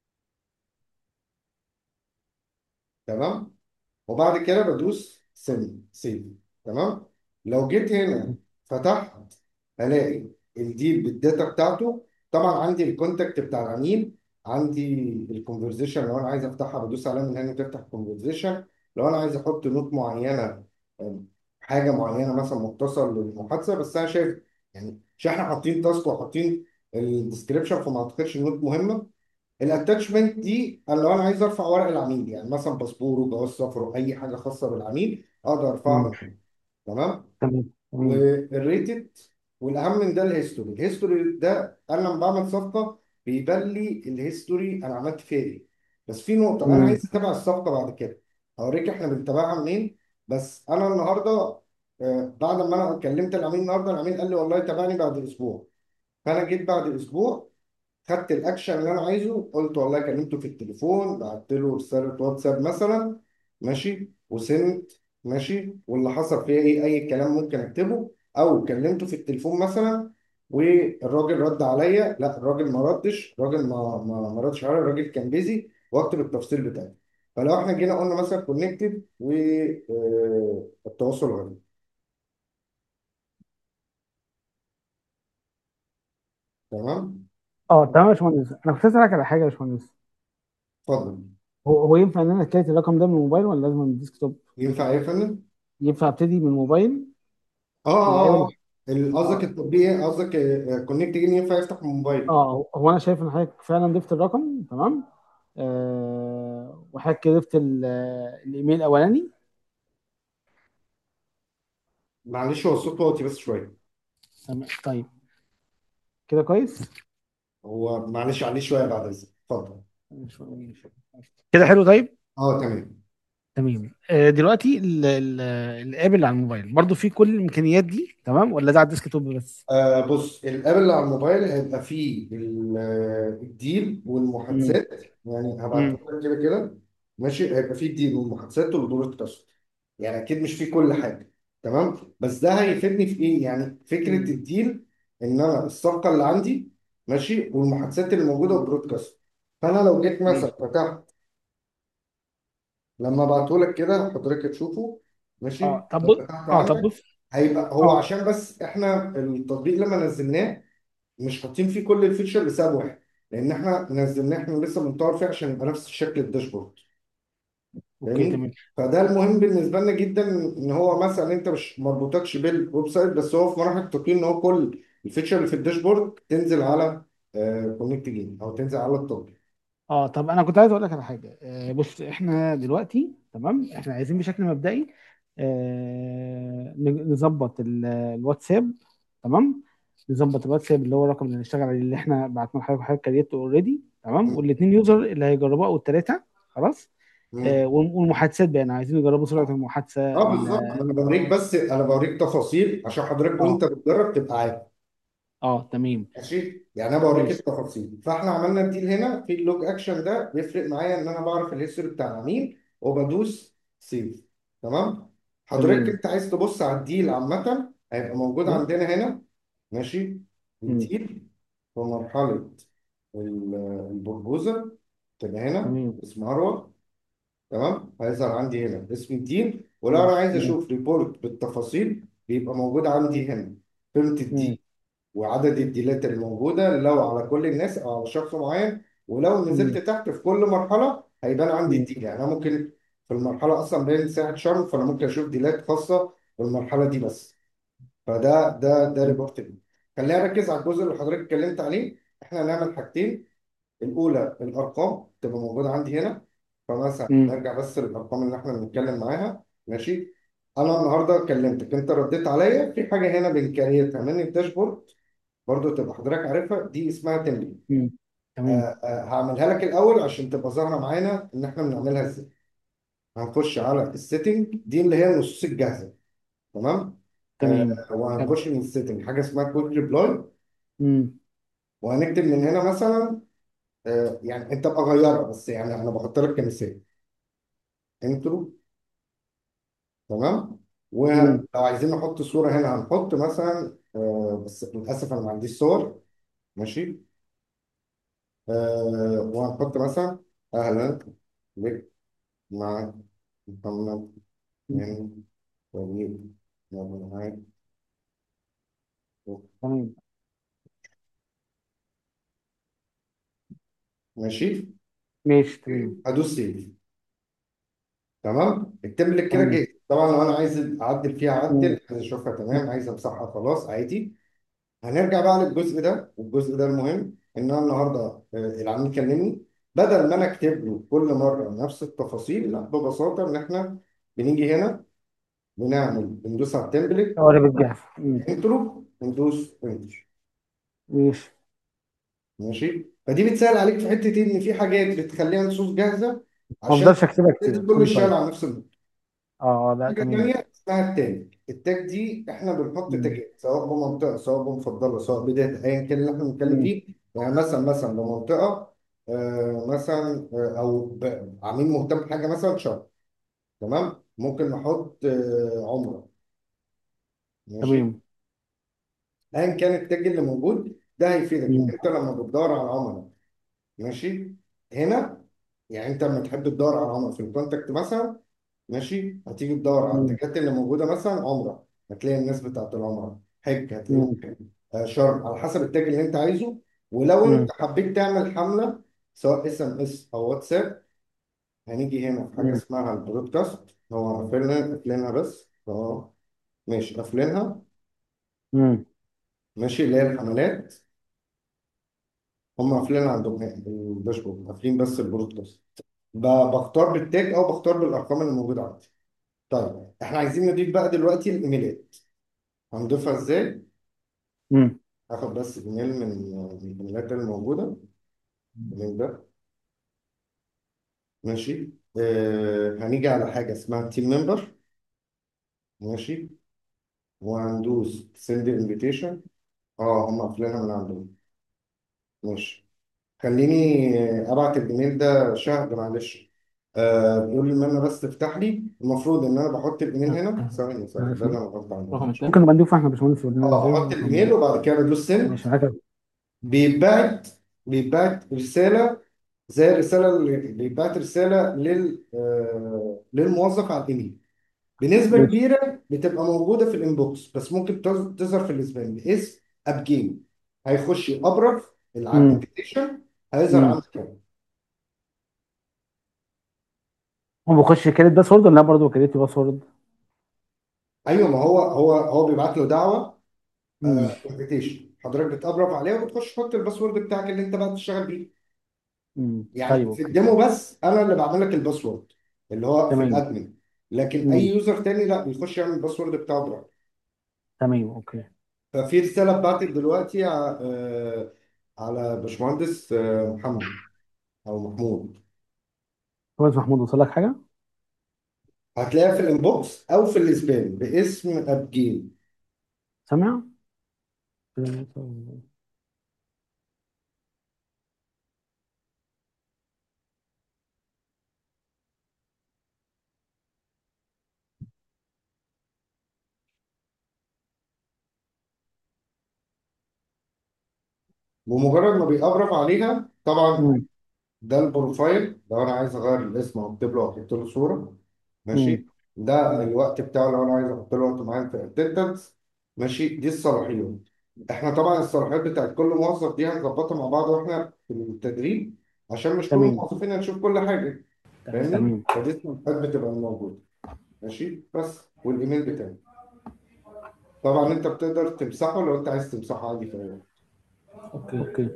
[SPEAKER 1] تمام. وبعد كده بدوس سيف. تمام. لو جيت هنا فتحت هلاقي الديل بالداتا بتاعته. طبعا عندي الكونتاكت بتاع العميل، عندي الكونفرزيشن. لو انا عايز افتحها بدوس عليها من هنا تفتح كونفرزيشن. لو انا عايز احط نوت معينه، أم، حاجه معينه مثلا مختصر للمحادثه. بس انا شايف يعني مش احنا حاطين تاسك وحاطين الديسكربشن، فما اعتقدش النوت مهمه. الاتاتشمنت دي انا لو انا عايز ارفع ورق العميل، يعني مثلا باسبوره، جواز سفره، اي حاجه خاصه بالعميل، اقدر ارفعها
[SPEAKER 3] مم.
[SPEAKER 1] من هنا. تمام.
[SPEAKER 3] تمام. تمام.
[SPEAKER 1] والريتد. والاهم من ده الهيستوري ده انا لما بعمل صفقه بيبان لي الهيستوري انا عملت فيها ايه. بس في نقطه لو انا
[SPEAKER 3] مم.
[SPEAKER 1] عايز اتابع الصفقه بعد كده هوريك احنا بنتابعها منين. بس انا النهارده بعد ما انا كلمت العميل النهارده، العميل قال لي والله تابعني بعد اسبوع. فانا جيت بعد اسبوع، خدت الاكشن اللي انا عايزه، قلت والله كلمته في التليفون، بعت له رساله واتساب مثلا. ماشي. وسنت. ماشي. واللي حصل فيها ايه؟ اي كلام ممكن اكتبه. او كلمته في التليفون مثلا والراجل رد عليا، لا الراجل ما ردش، الراجل ما ردش عليا، الراجل كان بيزي، واكتب التفصيل بتاعي. فلو احنا جينا قلنا مثلا كونكتد والتواصل غير. تمام.
[SPEAKER 3] اه، تمام يا باشمهندس، انا كنت اسالك على حاجه يا باشمهندس.
[SPEAKER 1] اتفضل.
[SPEAKER 3] هو ينفع ان انا اتكلم الرقم ده من الموبايل ولا لازم من الديسكتوب؟
[SPEAKER 1] ينفع ايه يا فندم؟
[SPEAKER 3] ينفع ابتدي من الموبايل؟
[SPEAKER 1] اه
[SPEAKER 3] اللعيبه
[SPEAKER 1] اه
[SPEAKER 3] اللي
[SPEAKER 1] اه قصدك
[SPEAKER 3] اه
[SPEAKER 1] التطبيق ايه؟ قصدك كونكت جيم ينفع يفتح من الموبايل؟
[SPEAKER 3] هو انا شايف ان حضرتك فعلا ضفت الرقم. تمام. وحضرتك كده ضفت الايميل الاولاني.
[SPEAKER 1] معلش هو الصوت واطي بس شويه.
[SPEAKER 3] تمام. طيب، كده كويس.
[SPEAKER 1] هو معلش عليه شويه بعد اذنك، اتفضل.
[SPEAKER 3] كده حلو طيب.
[SPEAKER 1] اه تمام.
[SPEAKER 3] تمام. دلوقتي الاب اللي على الموبايل برضو فيه كل الامكانيات دي تمام، ولا ده على الديسك توب بس؟
[SPEAKER 1] بص، الاب اللي على الموبايل هيبقى فيه الديل
[SPEAKER 3] امم.
[SPEAKER 1] والمحادثات، يعني هبعته
[SPEAKER 3] امم.
[SPEAKER 1] لك كده كده. ماشي، هيبقى فيه الديل والمحادثات والبرودكاست. يعني اكيد مش فيه كل حاجه. تمام، بس ده هيفيدني في ايه؟ يعني فكره
[SPEAKER 3] امم.
[SPEAKER 1] الديل ان انا الصفقه اللي عندي، ماشي، والمحادثات اللي موجوده والبرودكاست. فانا لو جيت مثلا
[SPEAKER 3] تمام.
[SPEAKER 1] فتحت، لما ابعته لك كده حضرتك تشوفه. ماشي،
[SPEAKER 3] اه طب
[SPEAKER 1] لو
[SPEAKER 3] بص.
[SPEAKER 1] فتحته
[SPEAKER 3] اه طب
[SPEAKER 1] عندك،
[SPEAKER 3] بص.
[SPEAKER 1] هيبقى هو
[SPEAKER 3] اه.
[SPEAKER 1] عشان بس احنا التطبيق لما نزلناه مش حاطين فيه كل الفيتشر لسبب واحد، لان احنا نزلناه، احنا لسه بنطور فيه عشان يبقى نفس شكل الداشبورد.
[SPEAKER 3] اوكي
[SPEAKER 1] فاهمني؟
[SPEAKER 3] تمام.
[SPEAKER 1] فده المهم بالنسبه لنا جدا، ان هو مثلا انت مش مربوطكش بالويب سايت، بس هو في مراحل التقييم ان هو كل الفيتشر اللي في الداشبورد تنزل على كونكت جيم او تنزل على التطبيق.
[SPEAKER 3] اه طب انا كنت عايز اقول لك على حاجه. بص احنا دلوقتي تمام، احنا عايزين بشكل مبدئي نظبط الواتساب. تمام. نظبط الواتساب اللي هو الرقم اللي هنشتغل عليه، اللي احنا بعتنا لحضرتك حاجه كريته اوريدي تمام،
[SPEAKER 1] مم.
[SPEAKER 3] والاثنين يوزر اللي هيجربوها او الثلاثه. خلاص.
[SPEAKER 1] مم.
[SPEAKER 3] والمحادثات بقى انا عايزين نجربوا سرعه المحادثه
[SPEAKER 1] اه بالظبط، انا بوريك، بس انا بوريك تفاصيل عشان حضرتك
[SPEAKER 3] اه.
[SPEAKER 1] وانت بتجرب تبقى عارف.
[SPEAKER 3] اه تمام.
[SPEAKER 1] ماشي، يعني انا بوريك
[SPEAKER 3] ماشي.
[SPEAKER 1] التفاصيل. فاحنا عملنا الديل هنا في اللوج اكشن، ده بيفرق معايا ان انا بعرف الهيستوري بتاع العميل وبدوس سيف. تمام. حضرتك
[SPEAKER 3] تمام.
[SPEAKER 1] انت عايز تبص على الديل عامه، هيبقى موجود
[SPEAKER 3] اه.
[SPEAKER 1] عندنا هنا. ماشي،
[SPEAKER 3] مم.
[SPEAKER 1] الديل في مرحله ال- البروبوزل تبقى هنا
[SPEAKER 3] تمام.
[SPEAKER 1] اسم مروه. تمام، هيظهر عندي هنا اسم الديل، ولو انا
[SPEAKER 3] مم.
[SPEAKER 1] عايز
[SPEAKER 3] مم.
[SPEAKER 1] اشوف ريبورت بالتفاصيل بيبقى موجود عندي هنا قيمه
[SPEAKER 3] مم.
[SPEAKER 1] الديل وعدد الديلات الموجودة لو على كل الناس أو على شخص معين. ولو نزلت
[SPEAKER 3] مم.
[SPEAKER 1] تحت في كل مرحلة هيبان عندي
[SPEAKER 3] مم.
[SPEAKER 1] الديل. يعني أنا ممكن في المرحلة أصلا باين ساعة شرم، فأنا ممكن أشوف ديلات خاصة بالمرحلة دي بس. فده ريبورت لي. خلينا نركز على الجزء اللي حضرتك اتكلمت عليه. إحنا هنعمل حاجتين. الأولى الأرقام تبقى موجودة عندي هنا. فمثلا
[SPEAKER 3] مم.
[SPEAKER 1] نرجع بس للأرقام اللي إحنا بنتكلم معاها. ماشي، أنا النهاردة كلمتك، أنت رديت عليا في حاجة هنا بنكريتها من الداشبورد، برضو تبقى حضرتك عارفها، دي اسمها تمبلت.
[SPEAKER 3] مم. تمام.
[SPEAKER 1] هعملها لك الاول عشان تبقى ظاهره معانا ان احنا بنعملها ازاي. هنخش على السيتنج دي اللي هي النصوص الجاهزه. تمام.
[SPEAKER 3] تمام. تمام.
[SPEAKER 1] وهنخش من السيتنج حاجه اسمها كويك ريبلاي،
[SPEAKER 3] مم.
[SPEAKER 1] وهنكتب من هنا مثلا يعني انت ابقى غيرها، بس يعني انا بحط لك كمثال انترو. تمام. ولو
[SPEAKER 3] مم.
[SPEAKER 1] عايزين نحط صوره هنا هنحط مثلا بس للاسف انا ما عنديش صور. ماشي. وهنحط مثلا اهلا بك مع محمد من فريق مبيعات.
[SPEAKER 3] تمام.
[SPEAKER 1] ماشي،
[SPEAKER 3] ماشي. تمام.
[SPEAKER 1] هدوس سيف. تمام، التمبلت كده
[SPEAKER 3] تمام.
[SPEAKER 1] جاهز. طبعا لو انا عايز اعدل فيها
[SPEAKER 3] مم.
[SPEAKER 1] اعدل، عايز اشوفها تمام، عايز امسحها خلاص عادي. هنرجع بقى للجزء ده، والجزء ده المهم ان انا النهارده العميل كلمني. بدل ما انا اكتب له كل مره نفس التفاصيل، لا ببساطه ان احنا بنيجي هنا بندوس على التمبلت
[SPEAKER 3] اه ده بالجهاز. مم.
[SPEAKER 1] انترو وندوس انتر.
[SPEAKER 3] ماشي.
[SPEAKER 1] ماشي، فدي بتسهل عليك في حته إيه؟ ان في حاجات بتخليها نصوص جاهزه
[SPEAKER 3] ما
[SPEAKER 1] عشان
[SPEAKER 3] افضلش اكتبها كتير
[SPEAKER 1] كل
[SPEAKER 3] كل
[SPEAKER 1] شغال
[SPEAKER 3] شويه.
[SPEAKER 1] على نفس النقطه.
[SPEAKER 3] لا
[SPEAKER 1] حاجه
[SPEAKER 3] تمام.
[SPEAKER 1] تانيه اسمها التاج. التاج دي احنا بنحط
[SPEAKER 3] مم.
[SPEAKER 1] تاجات سواء بمنطقه سواء بمفضله سواء بدايه ايا كان اللي احنا بنتكلم
[SPEAKER 3] مم.
[SPEAKER 1] فيه. يعني مثلا بمنطقه مثلا عميل مهتم بحاجه مثلا شهر. تمام، ممكن نحط عمره. ماشي،
[SPEAKER 3] تمام.
[SPEAKER 1] ايا كان التاج اللي موجود ده هيفيدك ان
[SPEAKER 3] مم.
[SPEAKER 1] انت لما بتدور على العملاء. ماشي، هنا يعني انت لما تحب تدور على عمر في الكونتاكت مثلا، ماشي، هتيجي تدور على
[SPEAKER 3] مم.
[SPEAKER 1] التاجات اللي موجوده مثلا عمره، هتلاقي الناس بتاعت العمره. حج هتلاقيهم
[SPEAKER 3] مم.
[SPEAKER 1] حج. شرم، على حسب التاج اللي انت عايزه. ولو انت
[SPEAKER 3] مم.
[SPEAKER 1] حبيت تعمل حمله سواء اس ام اس او واتساب، هنيجي هنا في حاجه
[SPEAKER 3] مم.
[SPEAKER 1] اسمها البرودكاست. هو قافلينها بس ماشي قافلينها.
[SPEAKER 3] مم.
[SPEAKER 1] ماشي، اللي هي الحملات هم قافلين عندهم هنا الداشبورد، قافلين بس البرودكاست. بختار بالتاج او بختار بالارقام اللي موجوده عندي. طيب احنا عايزين نضيف بقى دلوقتي الايميلات. هنضيفها ازاي؟
[SPEAKER 3] مم.
[SPEAKER 1] هاخد بس ايميل من الايميلات اللي موجوده. الايميل ده ماشي. هنيجي على حاجه اسمها تيم ممبر. ماشي. وهندوس سند انفيتيشن. اه هم قافلينها من عندهم. ماشي. خليني ابعت الايميل ده شهد معلش. بيقول لي ان انا بس تفتح لي، المفروض ان انا بحط الايميل هنا. ثواني ثواني، ده اللي انا غلطان عنه.
[SPEAKER 4] رقم التاني.
[SPEAKER 3] ممكن نبقى نضيف احنا باشمهندس برنامج
[SPEAKER 1] اه
[SPEAKER 3] ازاي
[SPEAKER 1] بحط الايميل
[SPEAKER 3] رقم.
[SPEAKER 1] وبعد كده بدوس سند.
[SPEAKER 3] ماشي حاجه.
[SPEAKER 1] بيتبعت بيتبعت رساله، زي الرساله اللي بيتبعت رساله للموظف على الايميل. بنسبه
[SPEAKER 3] ماشي.
[SPEAKER 1] كبيره بتبقى موجوده في الانبوكس، بس ممكن تظهر في الاسبام باسم اب جيم. هيخش يقرب على
[SPEAKER 3] امم.
[SPEAKER 1] الانفيتيشن، هيظهر
[SPEAKER 3] امم.
[SPEAKER 1] عندك هنا.
[SPEAKER 3] هو بخش كريت باسورد ولا لا برضه كريت باسورد؟
[SPEAKER 1] ايوه، ما هو بيبعت له دعوه
[SPEAKER 3] امم.
[SPEAKER 1] انفيتيشن، حضرتك بتقرب عليها وبتخش تحط الباسورد بتاعك اللي انت بقى تشتغل بيه.
[SPEAKER 3] طيب
[SPEAKER 1] يعني في
[SPEAKER 3] اوكي.
[SPEAKER 1] الديمو بس انا اللي بعمل لك الباسورد اللي هو في
[SPEAKER 3] تمام.
[SPEAKER 1] الادمن، لكن اي
[SPEAKER 3] امم.
[SPEAKER 1] يوزر تاني لا، بيخش يعمل الباسورد بتاعه براحته.
[SPEAKER 3] تمام اوكي.
[SPEAKER 1] ففي رساله اتبعتت دلوقتي على باشمهندس محمد او محمود.
[SPEAKER 3] كويس محمود، وصل لك حاجه؟
[SPEAKER 1] هتلاقيها في الانبوكس او في السبام باسم ابجيل.
[SPEAKER 3] سامع؟
[SPEAKER 1] بمجرد ما بيقرب عليها طبعا،
[SPEAKER 3] امم.
[SPEAKER 1] ده البروفايل. لو انا عايز اغير الاسم اكتب له واحط له صوره.
[SPEAKER 3] امم.
[SPEAKER 1] ماشي. ده الوقت بتاعه لو انا عايز احط له وقت معين في الاتندنس. ماشي. دي الصلاحيات. احنا طبعا الصلاحيات بتاعت كل موظف دي هنظبطها مع بعض واحنا في التدريب، عشان مش كل
[SPEAKER 3] تمام.
[SPEAKER 1] الموظفين هنشوف كل حاجه. فاهمني؟
[SPEAKER 3] تمام.
[SPEAKER 1] فدي الصلاحيات بتبقى موجوده. ماشي. بس والايميل بتاعي طبعا انت بتقدر تمسحه لو انت عايز تمسحه عادي في اي وقت.
[SPEAKER 3] اوكي اوكي.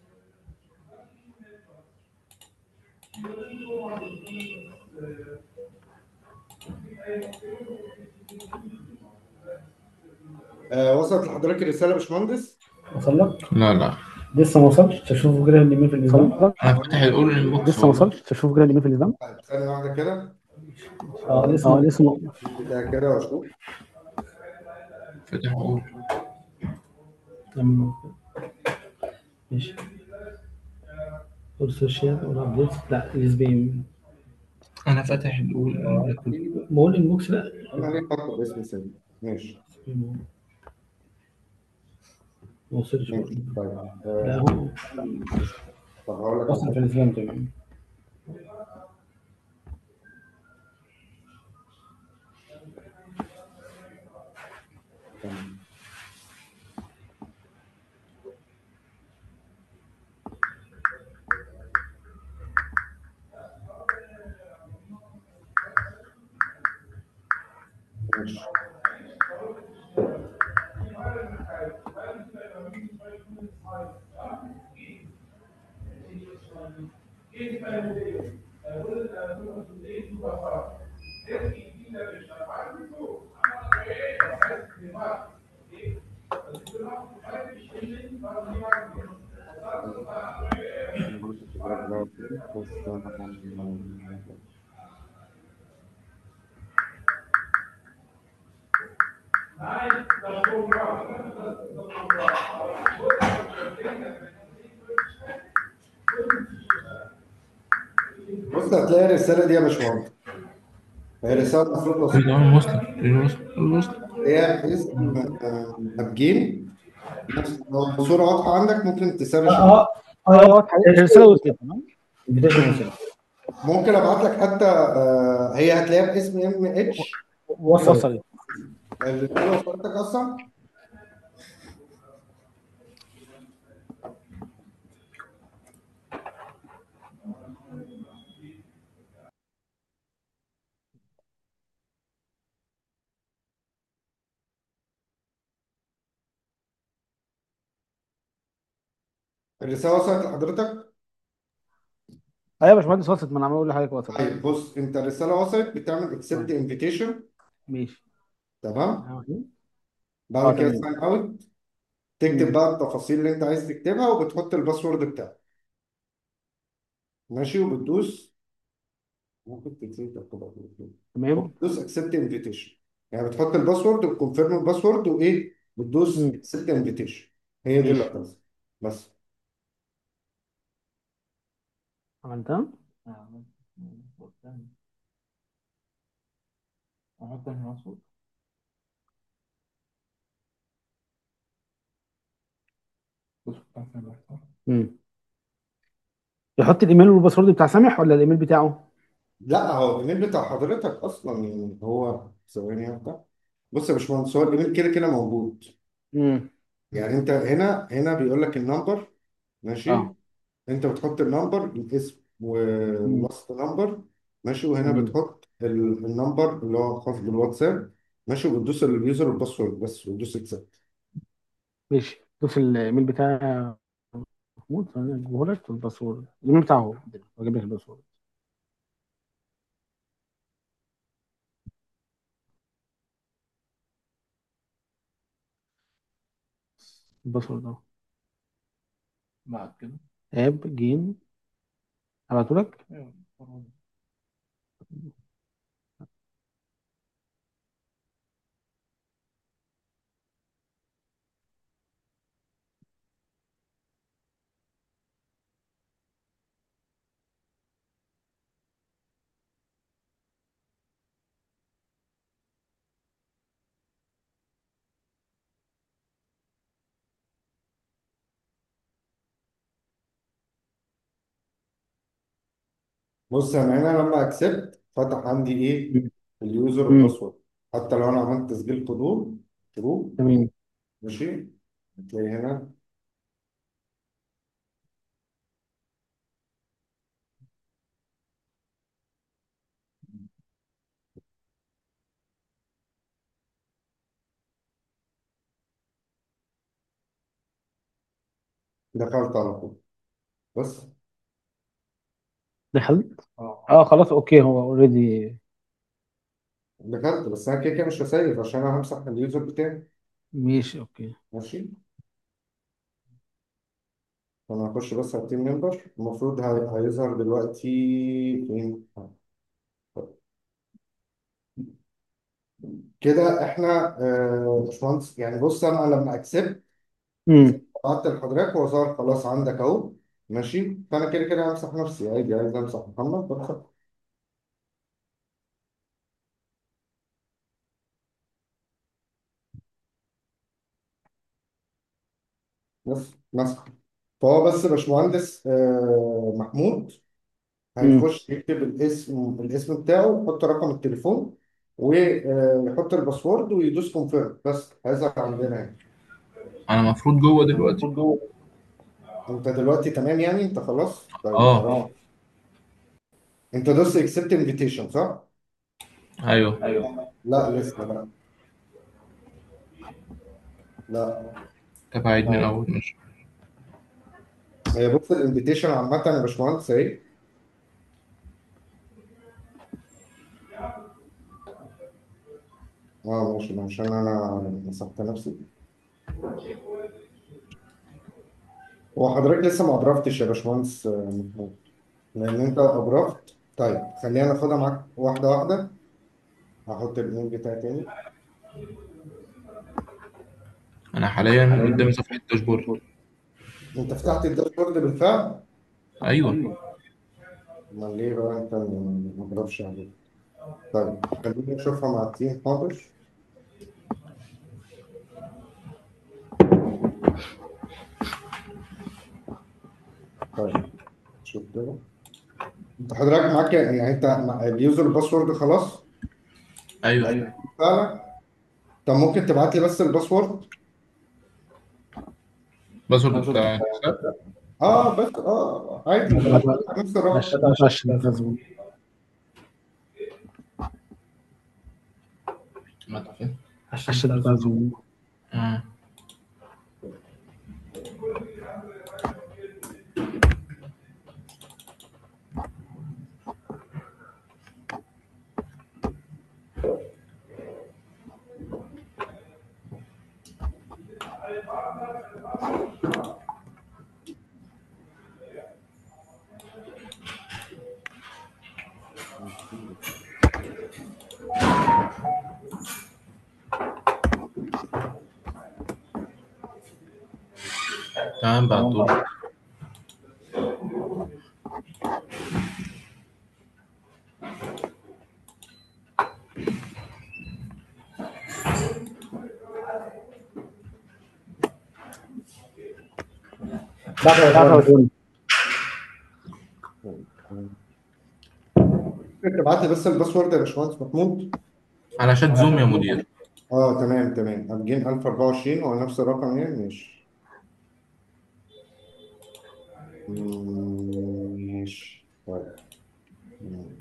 [SPEAKER 1] وصلت لحضرتك الرساله يا باشمهندس؟
[SPEAKER 3] وصل لك؟
[SPEAKER 4] لا لا،
[SPEAKER 3] لسه ما وصلش، تشوف كده الايميل في الاسبام. وصل لك؟
[SPEAKER 4] انا فاتح الاول انبوكس
[SPEAKER 3] لسه ما
[SPEAKER 4] والله.
[SPEAKER 3] وصلش، تشوف كده الايميل في الاسبام.
[SPEAKER 1] طيب، ثانيه واحده كده.
[SPEAKER 3] اه
[SPEAKER 1] آه،
[SPEAKER 3] لسه. اه لسه.
[SPEAKER 1] بتاع كده واشوف.
[SPEAKER 4] فاتح الاول.
[SPEAKER 3] تمام. ماشي. سوشيال ولا ابديت؟ لا الاسبام.
[SPEAKER 4] انا فاتح الاول انبوكس.
[SPEAKER 3] بقول انبوكس لا.
[SPEAKER 1] انا ليه فاكر باسم سامي؟ ماشي.
[SPEAKER 3] ما وصلش برضه.
[SPEAKER 1] ماشي طيب.
[SPEAKER 3] لا هو
[SPEAKER 1] طب هقول لك على
[SPEAKER 3] وصل في
[SPEAKER 1] حاجه.
[SPEAKER 3] الاسبام تمام.
[SPEAKER 1] تمام. ماشي. بص هتلاقي الرساله دي يا باشمهندس، هي رساله المفروض
[SPEAKER 4] ايه
[SPEAKER 1] وصلت.
[SPEAKER 4] ده؟ الوصل.
[SPEAKER 1] هي باسم ابجيل. نفس لو الصوره واضحه عندك ممكن تسرش
[SPEAKER 3] اه
[SPEAKER 1] عليها.
[SPEAKER 3] اه واضحه الرساله وصلت تمام. البدايه وصلت.
[SPEAKER 1] ممكن ابعت لك حتى هي هتلاقيها باسم اتش.
[SPEAKER 3] وصلت.
[SPEAKER 1] الرساله وصلتك اصلا. الرساله وصلت لحضرتك.
[SPEAKER 3] ايوه يا باشمهندس وصلت، ما انا عمال اقول لحضرتك وصلت.
[SPEAKER 1] طيب بص، انت الرساله وصلت بتعمل اكسبت
[SPEAKER 3] طيب
[SPEAKER 1] انفيتيشن.
[SPEAKER 3] ماشي.
[SPEAKER 1] تمام.
[SPEAKER 3] اه
[SPEAKER 1] بعد كده
[SPEAKER 3] تمام.
[SPEAKER 1] ساين اوت. تكتب بقى التفاصيل اللي انت عايز تكتبها وبتحط الباسورد بتاعك. ماشي، وبتدوس. ممكن تكتب كده.
[SPEAKER 3] تمام.
[SPEAKER 1] وبتدوس اكسبت انفيتيشن. يعني بتحط الباسورد وتكونفيرم الباسورد وايه، بتدوس
[SPEAKER 3] مم.
[SPEAKER 1] اكسبت انفيتيشن. هي دي اللي
[SPEAKER 3] ماشي.
[SPEAKER 1] هتحصل. بس.
[SPEAKER 3] عملتها.
[SPEAKER 4] أحط المصوت. بص بتاع سامح صح؟
[SPEAKER 3] مم. يحط الايميل والباسورد بتاع سامح ولا الايميل بتاعه؟
[SPEAKER 1] لا، هو الايميل بتاع حضرتك اصلا، يعني هو ثواني واحده. بص يا باشمهندس، هو الايميل كده كده موجود.
[SPEAKER 3] امم.
[SPEAKER 1] يعني انت هنا بيقول لك النمبر.
[SPEAKER 3] اه.
[SPEAKER 1] ماشي. انت بتحط النمبر، الاسم
[SPEAKER 3] مم.
[SPEAKER 1] ولاست نمبر. ماشي، وهنا
[SPEAKER 3] تمام.
[SPEAKER 1] بتحط النمبر اللي هو خاص بالواتساب. ماشي، وبتدوس اليوزر والباسورد بس، وتدوس اكسبت.
[SPEAKER 3] ماشي، شوف الايميل بتاع محمود، انا اجيبه لك والباسورد الايميل بتاعه، واجيب لك الباسورد. الباسورد اهو.
[SPEAKER 4] بعد كده.
[SPEAKER 3] اب جيم. هبعته لك.
[SPEAKER 4] أيوة.
[SPEAKER 1] بص انا هنا لما اكسبت فتح عندي ايه،
[SPEAKER 3] مم.
[SPEAKER 1] اليوزر
[SPEAKER 3] مم.
[SPEAKER 1] والباسورد. حتى لو انا عملت تسجيل حضور ترو.
[SPEAKER 3] تمام.
[SPEAKER 1] ماشي. هتلاقي هنا دخلت على طول. بس.
[SPEAKER 3] دخلت.
[SPEAKER 1] اه،
[SPEAKER 3] اه خلاص اوكي، هو اوريدي.
[SPEAKER 1] دخلت، بس انا كده كده مش هسيب عشان انا همسح اليوزر بتاعي.
[SPEAKER 3] ماشي اوكي.
[SPEAKER 1] ماشي. فانا هخش بس على التيم ممبر، المفروض هيظهر دلوقتي. فين؟ كده احنا باشمهندس، يعني بص انا لما اكسبت
[SPEAKER 3] امم.
[SPEAKER 1] بعت لحضرتك، هو ظهر خلاص عندك اهو. ماشي، فانا كده كده همسح نفسي عادي، عايز امسح محمد بمسح. بس مسح. فهو بس باشمهندس محمود
[SPEAKER 3] امم.
[SPEAKER 1] هيخش يكتب الاسم بتاعه، ويحط رقم التليفون، ويحط الباسورد ويدوس كونفيرم، بس هيظهر عندنا يعني.
[SPEAKER 4] أنا المفروض جوه دلوقتي.
[SPEAKER 1] انت دلوقتي تمام يعني، انت خلاص طيب
[SPEAKER 4] اه.
[SPEAKER 1] خلاص. انت دوست اكسبت انفيتيشن صح؟
[SPEAKER 4] أيوه.
[SPEAKER 1] لا لسه، لا. لا.
[SPEAKER 4] طب عيد من الأول ماشي.
[SPEAKER 1] هي بص الانفيتيشن عامة يا باشمهندس اهي. اه ماشي، عشان انا مسحت نفسي. هو حضرتك لسه ما ابرفتش يا باشمهندس محمود، لان انت ابرفت. طيب خلينا ناخدها معاك واحدة واحدة. هحط الايميل بتاعي تاني.
[SPEAKER 4] أنا حاليا قدامي صفحة داشبورد.
[SPEAKER 1] انت فتحت الداشبورد بالفعل؟
[SPEAKER 4] أيوه.
[SPEAKER 1] امال ليه بقى انت ما ابرفش عليه؟ طيب خلينا نشوفها مع التيم، حاضر. طيب شوف كده. انت حضرتك معاك يعني، انت اليوزر الباسورد خلاص
[SPEAKER 4] أيوه.
[SPEAKER 1] فعلا. طب ممكن تبعت لي بس الباسورد؟
[SPEAKER 4] الباسورد بتاع الحساب.
[SPEAKER 1] اه بس عادي، نفس الرقم.
[SPEAKER 3] عشان تزوم.
[SPEAKER 4] ما تعرفين.
[SPEAKER 3] عشان بتاع زوم.
[SPEAKER 4] آه. تمام بعتهولك.
[SPEAKER 3] بعت يا باشمهندس.
[SPEAKER 1] ممكن تبعت لي بس الباسورد يا باشمهندس محمود؟
[SPEAKER 4] على شات زوم يا مدير.
[SPEAKER 1] اه تمام تمام، ابجين 1024 هو نفس الرقم يعني، ماشي. ماشي طيب. مم.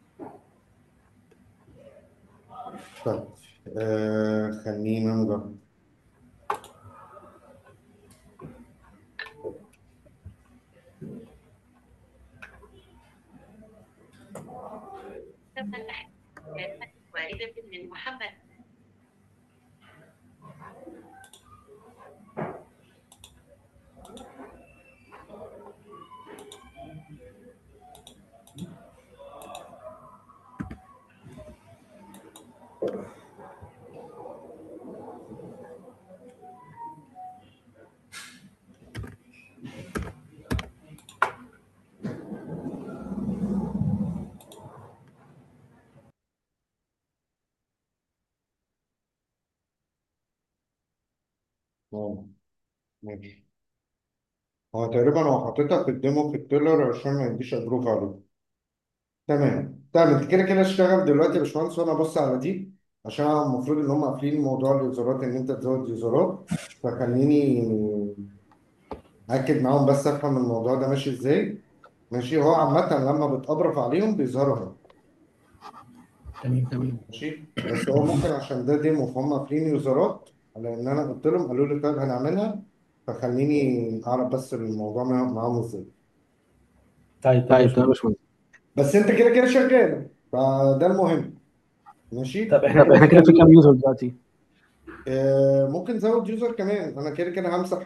[SPEAKER 1] طيب خلينا نجرب. ماشي. هو تقريبا هو حاططها في الديمو في التيلر عشان ما يديش ابروف عليه. تمام تمام، انت كده كده اشتغل دلوقتي يا باشمهندس، وانا ابص على دي عشان المفروض ان هم قافلين موضوع اليوزرات ان انت تزود يوزرات. فخليني اكد معاهم بس افهم الموضوع ده ماشي ازاي. ماشي، هو عامة لما بتأبرف عليهم بيظهروا هنا.
[SPEAKER 4] تمام.
[SPEAKER 1] ماشي، بس هو ممكن عشان ده ديمو فهم قافلين يوزرات، على ان انا قلت لهم قالوا لي طيب هنعملها. فخليني اعرف بس الموضوع معاهم ازاي.
[SPEAKER 3] طيب تمام يا باشمهندس.
[SPEAKER 1] بس انت كده كده شغال فده المهم. ماشي.
[SPEAKER 3] طب احنا كده في كام يوزر دلوقتي؟
[SPEAKER 1] ممكن نزود يوزر كمان، انا كده كده همسح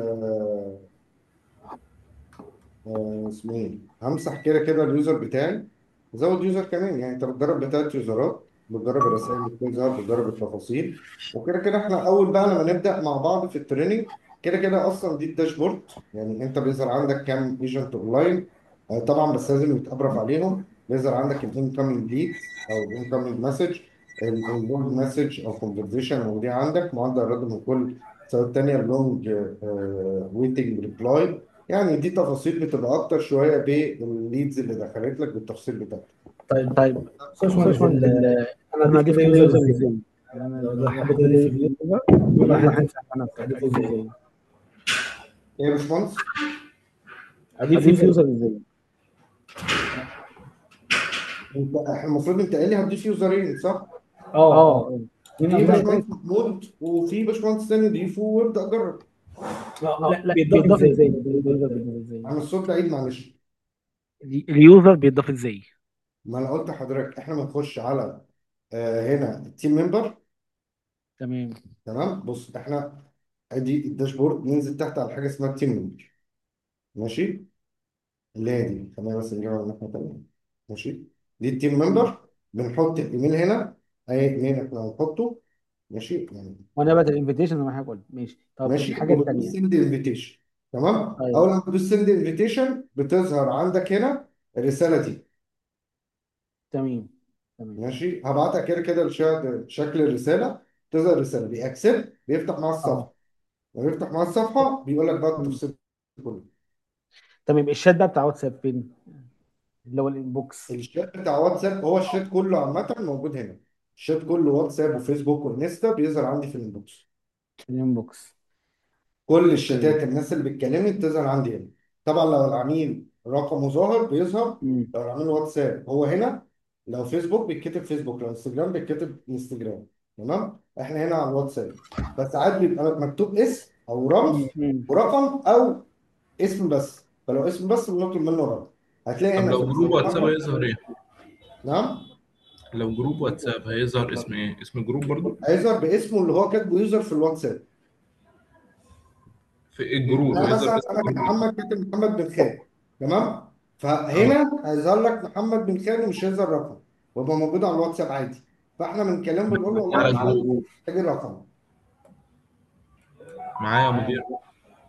[SPEAKER 1] اسمه ايه، همسح كده كده اليوزر بتاعي. زود يوزر كمان، يعني انت بتجرب بتلات يوزرات، بتجرب الرسائل اللي بتظهر، بتجرب التفاصيل. وكده كده احنا اول بقى لما نبدا مع بعض في التريننج، كده كده اصلا دي الداشبورد. يعني انت بيظهر عندك كام ايجنت اونلاين. طبعا بس لازم يتعرف عليهم. بيظهر عندك الانكoming ليدز او الانكoming مسج، اللونج مسج او كونفرزيشن موجودين عندك، معدل الرد من كل سواء التانية اللونج ويتنج ريبلاي. يعني دي تفاصيل بتبقى اكتر شويه بالليدز اللي دخلت لك بالتفصيل بتاعته.
[SPEAKER 3] طيب
[SPEAKER 5] بص يا
[SPEAKER 3] بص يا
[SPEAKER 5] باشمهندس
[SPEAKER 3] باشمهندس
[SPEAKER 5] انا
[SPEAKER 3] انا
[SPEAKER 5] اضيف
[SPEAKER 3] اضيف
[SPEAKER 5] كده
[SPEAKER 3] كده
[SPEAKER 5] يوزر
[SPEAKER 3] يوزر
[SPEAKER 5] ازاي؟
[SPEAKER 3] ازاي؟ يعني انا
[SPEAKER 5] لو
[SPEAKER 3] لو
[SPEAKER 5] حبيت
[SPEAKER 3] حبيت
[SPEAKER 5] اضيف
[SPEAKER 3] اضيف
[SPEAKER 5] يوزر
[SPEAKER 3] يوزر
[SPEAKER 5] كل
[SPEAKER 3] كل
[SPEAKER 5] واحد
[SPEAKER 3] واحد
[SPEAKER 5] ينفع
[SPEAKER 3] ينفع انا
[SPEAKER 5] اضيفه
[SPEAKER 3] اضيفه
[SPEAKER 5] ازاي؟
[SPEAKER 3] ازاي؟
[SPEAKER 1] ايه يا باشمهندس؟
[SPEAKER 5] اضيف
[SPEAKER 3] اضيف
[SPEAKER 5] يوزر
[SPEAKER 3] يوزر ازاي؟
[SPEAKER 1] احنا المفروض انت قايل لي هتضيف يوزرين صح؟
[SPEAKER 3] اه مين
[SPEAKER 1] في
[SPEAKER 3] عمال؟
[SPEAKER 1] باشمهندس محمود وفي باشمهندس تاني ضيفه وابدا جرب.
[SPEAKER 3] لا
[SPEAKER 5] بيتضاف
[SPEAKER 3] بيتضاف
[SPEAKER 5] ازاي؟
[SPEAKER 3] ازاي؟ اليوزر بيتضاف ازاي؟
[SPEAKER 1] عن الصوت بعيد معلش.
[SPEAKER 3] اليوزر بيتضاف ازاي؟
[SPEAKER 1] ما انا قلت لحضرتك احنا بنخش على هنا التيم ممبر.
[SPEAKER 3] تمام.
[SPEAKER 1] تمام، بص احنا ادي الداشبورد، ننزل تحت على حاجه اسمها التيم ممبر. ماشي، اللي هي دي خلينا بس نجيبها من ناحيه تانيه. ماشي، دي التيم ممبر. بنحط الايميل هنا، اي ايميل احنا هنحطه. ماشي يعني.
[SPEAKER 3] وانا بدأ الانفيتيشن زي ما حضرتك قلت. ماشي، طب
[SPEAKER 1] ماشي،
[SPEAKER 3] الحاجه
[SPEAKER 1] وبتدوس
[SPEAKER 3] الثانيه.
[SPEAKER 1] سند انفيتيشن. تمام،
[SPEAKER 3] طيب
[SPEAKER 1] اول ما تدوس سند انفيتيشن بتظهر عندك هنا الرساله دي.
[SPEAKER 3] تمام.
[SPEAKER 1] ماشي، هبعتها كده كده شكل الرساله. تظهر الرساله بيأكسبت، بيفتح مع
[SPEAKER 3] اه
[SPEAKER 1] الصفحه. لما يفتح مع الصفحه بيقول لك بقى
[SPEAKER 3] مم.
[SPEAKER 1] التفصيل كله.
[SPEAKER 3] تمام. الشات بقى بتاع واتساب فين؟ اللي هو الانبوكس.
[SPEAKER 1] الشات بتاع واتساب، هو الشات كله عامه موجود هنا. الشات كله واتساب وفيسبوك وانستا بيظهر عندي في الانبوكس.
[SPEAKER 3] الانبوكس.
[SPEAKER 1] كل
[SPEAKER 3] طيب.
[SPEAKER 1] الشتات الناس اللي بتكلمني بتظهر عندي هنا. طبعا لو العميل رقمه ظاهر بيظهر.
[SPEAKER 3] مم.
[SPEAKER 1] لو العميل واتساب هو هنا. لو فيسبوك بيتكتب فيسبوك، لو انستجرام بيتكتب انستجرام. تمام، احنا هنا على الواتساب. بس ساعات بيبقى مكتوب اسم او رمز
[SPEAKER 3] مم.
[SPEAKER 1] ورقم، او اسم بس. فلو اسم بس بنطلب منه رقم. هتلاقي
[SPEAKER 4] طب
[SPEAKER 1] هنا في
[SPEAKER 4] لو جروب
[SPEAKER 1] الرسالة
[SPEAKER 4] واتساب
[SPEAKER 1] رقم.
[SPEAKER 4] هيظهر ايه؟
[SPEAKER 1] نعم.
[SPEAKER 4] لو جروب واتساب هيظهر اسم ايه؟ اسم جروب برضو؟
[SPEAKER 1] هيظهر باسمه اللي هو كاتبه يوزر في الواتساب.
[SPEAKER 4] في ايه الجروب
[SPEAKER 1] انا
[SPEAKER 4] هيظهر
[SPEAKER 1] مثلا
[SPEAKER 4] اسم
[SPEAKER 1] انا
[SPEAKER 4] جروب ايه؟
[SPEAKER 1] كمحمد كاتب محمد بن خالد. تمام،
[SPEAKER 4] اه
[SPEAKER 1] فهنا هيظهر لك محمد بن خالد ومش هيظهر رقم. ويبقى موجود على الواتساب عادي. فاحنا بنكلمه بنقول له والله
[SPEAKER 4] على
[SPEAKER 1] محمد
[SPEAKER 4] جروب.
[SPEAKER 1] محتاج الرقم.
[SPEAKER 4] معايا يا مدير.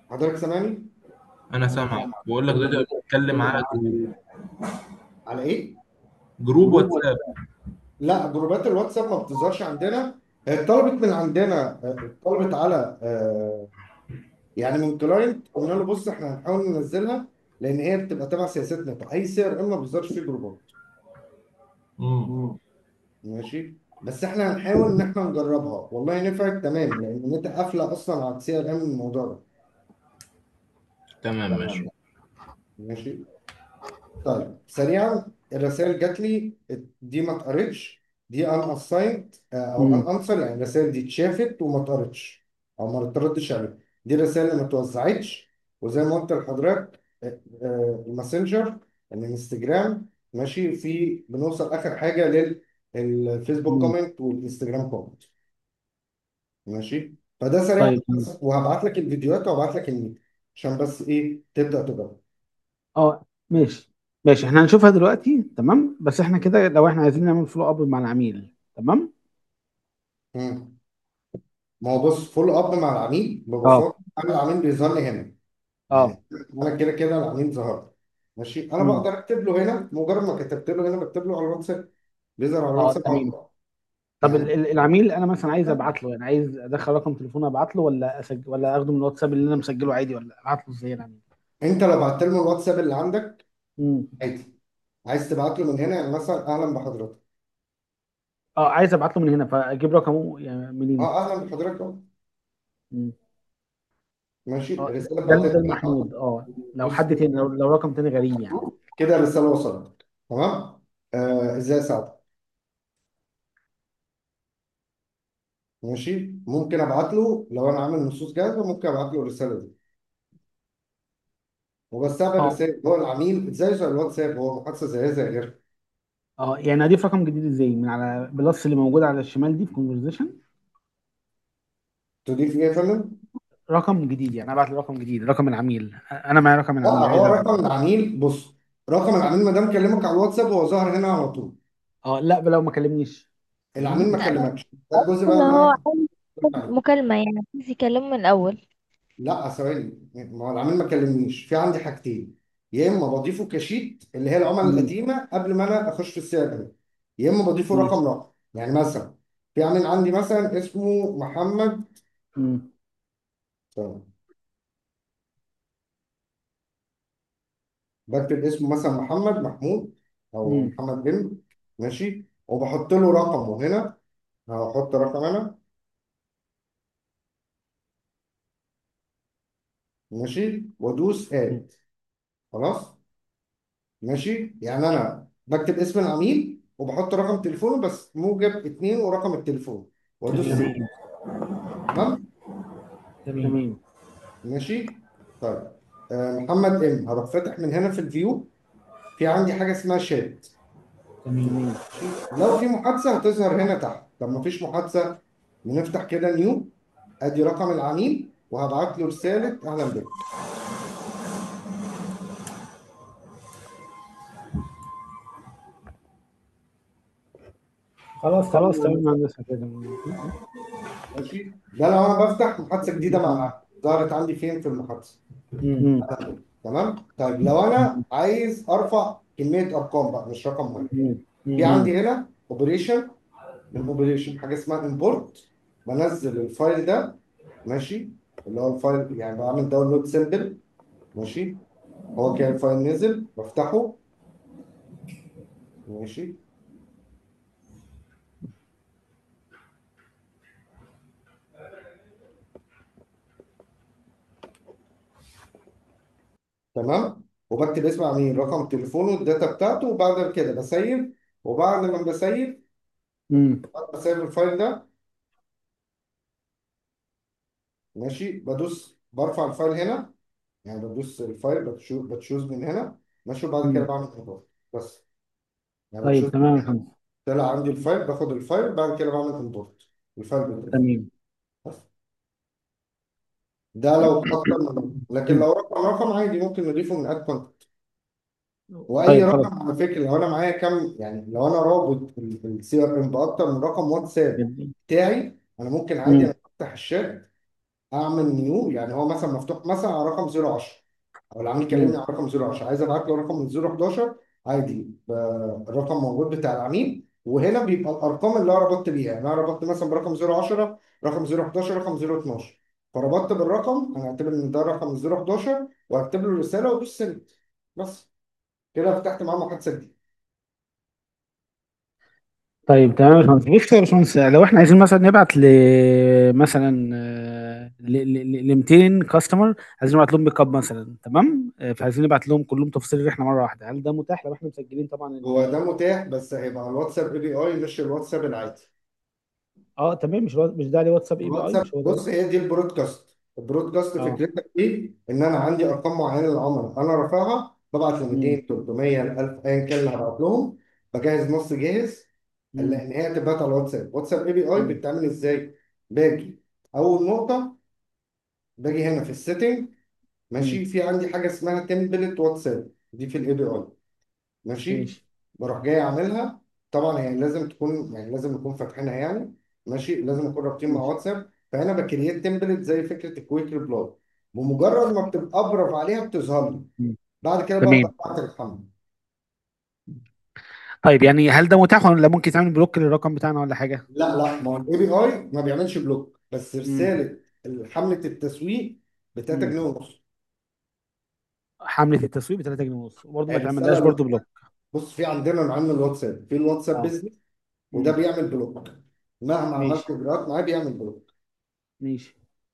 [SPEAKER 1] حضرتك سامعني؟
[SPEAKER 4] انا سامعك، بقول لك ده بتتكلم على جروب.
[SPEAKER 1] على ايه؟
[SPEAKER 4] جروب واتساب.
[SPEAKER 1] لا، جروبات الواتساب ما بتظهرش عندنا. هي اتطلبت من عندنا، اتطلبت على يعني من كلاينت، قلنا له بص احنا هنحاول ننزلها، لان هي بتبقى تبع سياستنا، اي سي ار ام ما بيظهرش فيه جروبات.
[SPEAKER 4] امم.
[SPEAKER 1] ماشي، بس احنا هنحاول ان احنا نجربها، والله نفعت تمام، لان انت قافله اصلا على السي ار ام الموضوع ده.
[SPEAKER 4] تمام ماشي.
[SPEAKER 1] ماشي. طيب سريعا، الرسائل جات لي دي ما اتقرتش، دي ان اسايند او ان
[SPEAKER 3] امم.
[SPEAKER 1] انسر، يعني الرسائل دي اتشافت وما اتقرتش او ما اتردش عليها. دي الرسائل اللي ما اتوزعتش. وزي ما قلت لحضرتك، الماسنجر، الانستجرام، ماشي، في بنوصل اخر حاجه للفيسبوك
[SPEAKER 3] امم.
[SPEAKER 1] كومنت والانستجرام كومنت. ماشي، فده سريع.
[SPEAKER 3] طيب.
[SPEAKER 1] وهبعت لك الفيديوهات وهبعت لك الميل، عشان بس ايه تبدا تجرب.
[SPEAKER 3] اه ماشي. ماشي، احنا هنشوفها دلوقتي تمام، بس احنا كده لو احنا عايزين نعمل فولو اب مع العميل. تمام.
[SPEAKER 1] مم. ما هو بص، فولو اب مع العميل
[SPEAKER 3] اه.
[SPEAKER 1] ببساطه، انا العميل بيظهر لي هنا،
[SPEAKER 3] اه.
[SPEAKER 1] يعني انا كده كده العميل ظهر لي. ماشي، انا
[SPEAKER 3] امم.
[SPEAKER 1] بقدر اكتب له هنا، مجرد ما كتبت له هنا بكتب له على الواتساب، بيظهر على
[SPEAKER 3] اه
[SPEAKER 1] الواتساب على
[SPEAKER 3] تمام.
[SPEAKER 1] طول.
[SPEAKER 3] طب
[SPEAKER 1] يعني
[SPEAKER 3] العميل انا مثلا عايز ابعت له، يعني عايز ادخل رقم تليفونه ابعت له، ولا اسجل، ولا اخده من الواتساب اللي انا مسجله عادي، ولا ابعت له ازاي العميل؟
[SPEAKER 1] انت لو بعت له الواتساب اللي عندك
[SPEAKER 3] امم.
[SPEAKER 1] عادي، عايز تبعت له من هنا، يعني مثلا اهلا بحضرتك.
[SPEAKER 3] اه عايز ابعت له من هنا، فاجيب رقمه يعني منين؟
[SPEAKER 1] اه، اهلا بحضرتك أهو.
[SPEAKER 3] مم.
[SPEAKER 1] ماشي،
[SPEAKER 3] اه
[SPEAKER 1] الرساله
[SPEAKER 3] ده
[SPEAKER 1] بعتت.
[SPEAKER 3] المحمود. اه لو
[SPEAKER 1] دوس
[SPEAKER 3] حد تاني، لو رقم تاني غريب يعني.
[SPEAKER 1] كده الرساله وصلت. تمام. ازاي اساعدك؟ ماشي، ممكن ابعت له لو انا عامل نصوص جاهزه، ممكن ابعت له الرساله دي وبستقبل
[SPEAKER 3] اه.
[SPEAKER 1] رسائل. هو العميل زي الواتساب، هو محادثه زيها زي غيرها.
[SPEAKER 3] اه يعني اضيف رقم جديد ازاي من على بلس اللي موجود على الشمال دي في كونفرزيشن؟
[SPEAKER 1] تضيف ايه يا فندم؟
[SPEAKER 3] رقم جديد، يعني ابعت له رقم جديد، رقم العميل، انا معايا رقم
[SPEAKER 1] لا،
[SPEAKER 3] العميل
[SPEAKER 1] هو
[SPEAKER 3] عايز
[SPEAKER 1] رقم العميل، بص، رقم العميل ما دام كلمك على الواتساب هو ظاهر هنا على طول.
[SPEAKER 3] اه لا لو ما كلمنيش.
[SPEAKER 1] العميل ما
[SPEAKER 2] لا لا،
[SPEAKER 1] كلمكش، ده الجزء بقى
[SPEAKER 2] ان
[SPEAKER 1] اللي
[SPEAKER 2] هو
[SPEAKER 1] انا
[SPEAKER 2] عايز
[SPEAKER 1] بقولك عليه.
[SPEAKER 2] مكالمة، يعني عايز يكلمه من الاول.
[SPEAKER 1] لا ثواني، ما هو العميل ما كلمنيش، في عندي حاجتين: يا اما بضيفه كشيت اللي هي العملاء
[SPEAKER 3] امم.
[SPEAKER 1] القديمه قبل ما انا اخش في السيرفر، يا اما بضيفه
[SPEAKER 3] ماشي.
[SPEAKER 1] رقم رقم. يعني مثلا في عميل عندي مثلا اسمه محمد،
[SPEAKER 3] امم.
[SPEAKER 1] ثواني، بكتب اسمه مثلا محمد محمود او
[SPEAKER 3] امم.
[SPEAKER 1] محمد بن، ماشي، وبحط له رقمه هنا، هحط رقم انا، ماشي، وادوس اد. خلاص. ماشي، يعني انا بكتب اسم العميل وبحط رقم تليفونه بس موجب اتنين ورقم التليفون، وادوس
[SPEAKER 3] تمام.
[SPEAKER 1] سيف. تمام.
[SPEAKER 3] تمام.
[SPEAKER 1] ماشي. طيب، محمد ام، هروح فاتح من هنا في الفيو، في عندي حاجه اسمها شات.
[SPEAKER 3] تمام.
[SPEAKER 1] ماشي، لو في محادثه هتظهر هنا تحت، طب ما فيش محادثه، بنفتح كده نيو، ادي رقم العميل وهبعت له رساله اهلا بك.
[SPEAKER 3] خلاص خلاص تمام يا هندسه كده.
[SPEAKER 1] ماشي، ده لو انا بفتح محادثه جديده مع العميل، ظهرت عندي فين في المحادثه.
[SPEAKER 3] امم.
[SPEAKER 1] تمام. طيب لو انا عايز ارفع كميه ارقام بقى، مش رقم واحد، في
[SPEAKER 3] امم.
[SPEAKER 1] عندي هنا اوبريشن، من اوبريشن حاجه اسمها امبورت، بنزل الفايل ده، ماشي، اللي هو الفايل يعني بعمل داونلود سيمبل، ماشي، هو كان الفايل نزل بفتحه، ماشي، تمام، وبكتب اسم عميل، رقم تليفونه، الداتا بتاعته، وبعد كده بسيف. وبعد ما بسيف،
[SPEAKER 3] امم.
[SPEAKER 1] بعد ما بسيف الفايل ده، ماشي، بدوس برفع الفايل هنا، يعني بدوس الفايل، بتشوز من هنا، ماشي، وبعد كده
[SPEAKER 3] امم.
[SPEAKER 1] بعمل امبورت بس. يعني
[SPEAKER 3] طيب
[SPEAKER 1] بتشوز،
[SPEAKER 3] تمام يا فندم.
[SPEAKER 1] طلع عندي الفايل، باخد الفايل بعد كده بعمل امبورت الفايل بتاعي
[SPEAKER 3] تمام.
[SPEAKER 1] بس. ده لو اكتر من، لكن
[SPEAKER 3] مم.
[SPEAKER 1] لو رقم عادي ممكن نضيفه من اد كونتاكت. واي
[SPEAKER 3] طيب خلاص.
[SPEAKER 1] رقم على فكره، لو انا معايا كم، يعني لو انا رابط السي ار ام باكتر من رقم واتساب
[SPEAKER 3] جميل.
[SPEAKER 1] بتاعي، انا ممكن عادي
[SPEAKER 3] مم.
[SPEAKER 1] انا افتح الشات اعمل منيو، يعني هو مثلا مفتوح مثلا على رقم 010، او العميل كلمني
[SPEAKER 3] مم.
[SPEAKER 1] على رقم 010 عايز ابعت له رقم من 011 عادي، الرقم موجود بتاع العميل، وهنا بيبقى الارقام اللي انا ربطت بيها، يعني انا ربطت مثلا برقم 010، رقم 011، رقم 012، فربطت بالرقم، انا هعتبر ان ده رقم 011 وهكتب له الرساله وادوس سند. بس كده فتحت معاه محادثه جديده.
[SPEAKER 3] طيب تمام يا باشمهندس. بص يا باشمهندس، لو احنا عايزين مثلا نبعت مثلا ل 200 كاستمر، عايزين نبعت لهم بيك اب مثلا، تمام؟ فعايزين نبعت لهم كلهم تفاصيل الرحله مره واحده، هل ده متاح لو احنا مسجلين طبعا
[SPEAKER 1] هو ده متاح بس هيبقى على الواتساب اي بي اي مش الواتساب العادي.
[SPEAKER 3] اه تمام، مش ده عليه واتساب اي بي اي،
[SPEAKER 1] الواتساب
[SPEAKER 3] مش هو ده؟
[SPEAKER 1] بص هي دي البرودكاست. البرودكاست
[SPEAKER 3] اه.
[SPEAKER 1] فكرتها ايه؟ ان انا عندي ارقام معينه للعملاء انا رافعها، ببعت ل
[SPEAKER 3] امم
[SPEAKER 1] 200 300 1000 ايا كان اللي هبعت لهم، بجهز نص جاهز،
[SPEAKER 3] امم
[SPEAKER 1] لان هي تبعت على الواتساب. واتساب اي بي اي بتتعمل ازاي؟ باجي اول نقطه، باجي هنا في السيتنج،
[SPEAKER 3] امم
[SPEAKER 1] ماشي، في عندي حاجه اسمها تمبلت واتساب، دي في الاي بي اي، ماشي،
[SPEAKER 3] ماشي.
[SPEAKER 1] بروح جاي اعملها. طبعا هي لازم تكون، يعني لازم نكون فاتحينها يعني، ماشي، لازم نكون رابطين مع
[SPEAKER 3] ماشي.
[SPEAKER 1] واتساب. فانا بكريت تمبلت زي فكره الكويك ريبلاي، بمجرد ما بتبقى ابرف عليها بتظهر لي،
[SPEAKER 3] مم.
[SPEAKER 1] بعد كده ببدا
[SPEAKER 3] تمام.
[SPEAKER 1] ابعت الحمل.
[SPEAKER 3] طيب يعني هل ده متاح ولا ممكن تعمل بلوك للرقم بتاعنا ولا حاجه؟
[SPEAKER 1] لا لا، ما هو الاي بي اي ما بيعملش بلوك، بس
[SPEAKER 3] امم
[SPEAKER 1] رساله حمله التسويق ب 3
[SPEAKER 3] امم
[SPEAKER 1] جنيه ونص.
[SPEAKER 3] حمله التسويق ب 3 جنيه ونص برضه ما تعملهاش
[SPEAKER 1] الرساله،
[SPEAKER 3] برضه بلوك؟
[SPEAKER 1] بص في عندنا نوعين من الواتساب، في الواتساب
[SPEAKER 3] اه.
[SPEAKER 1] بيزنس وده
[SPEAKER 3] امم
[SPEAKER 1] بيعمل بلوك، مهما عملت
[SPEAKER 3] ماشي.
[SPEAKER 1] اجراءات معاه بيعمل بلوك،
[SPEAKER 3] ماشي.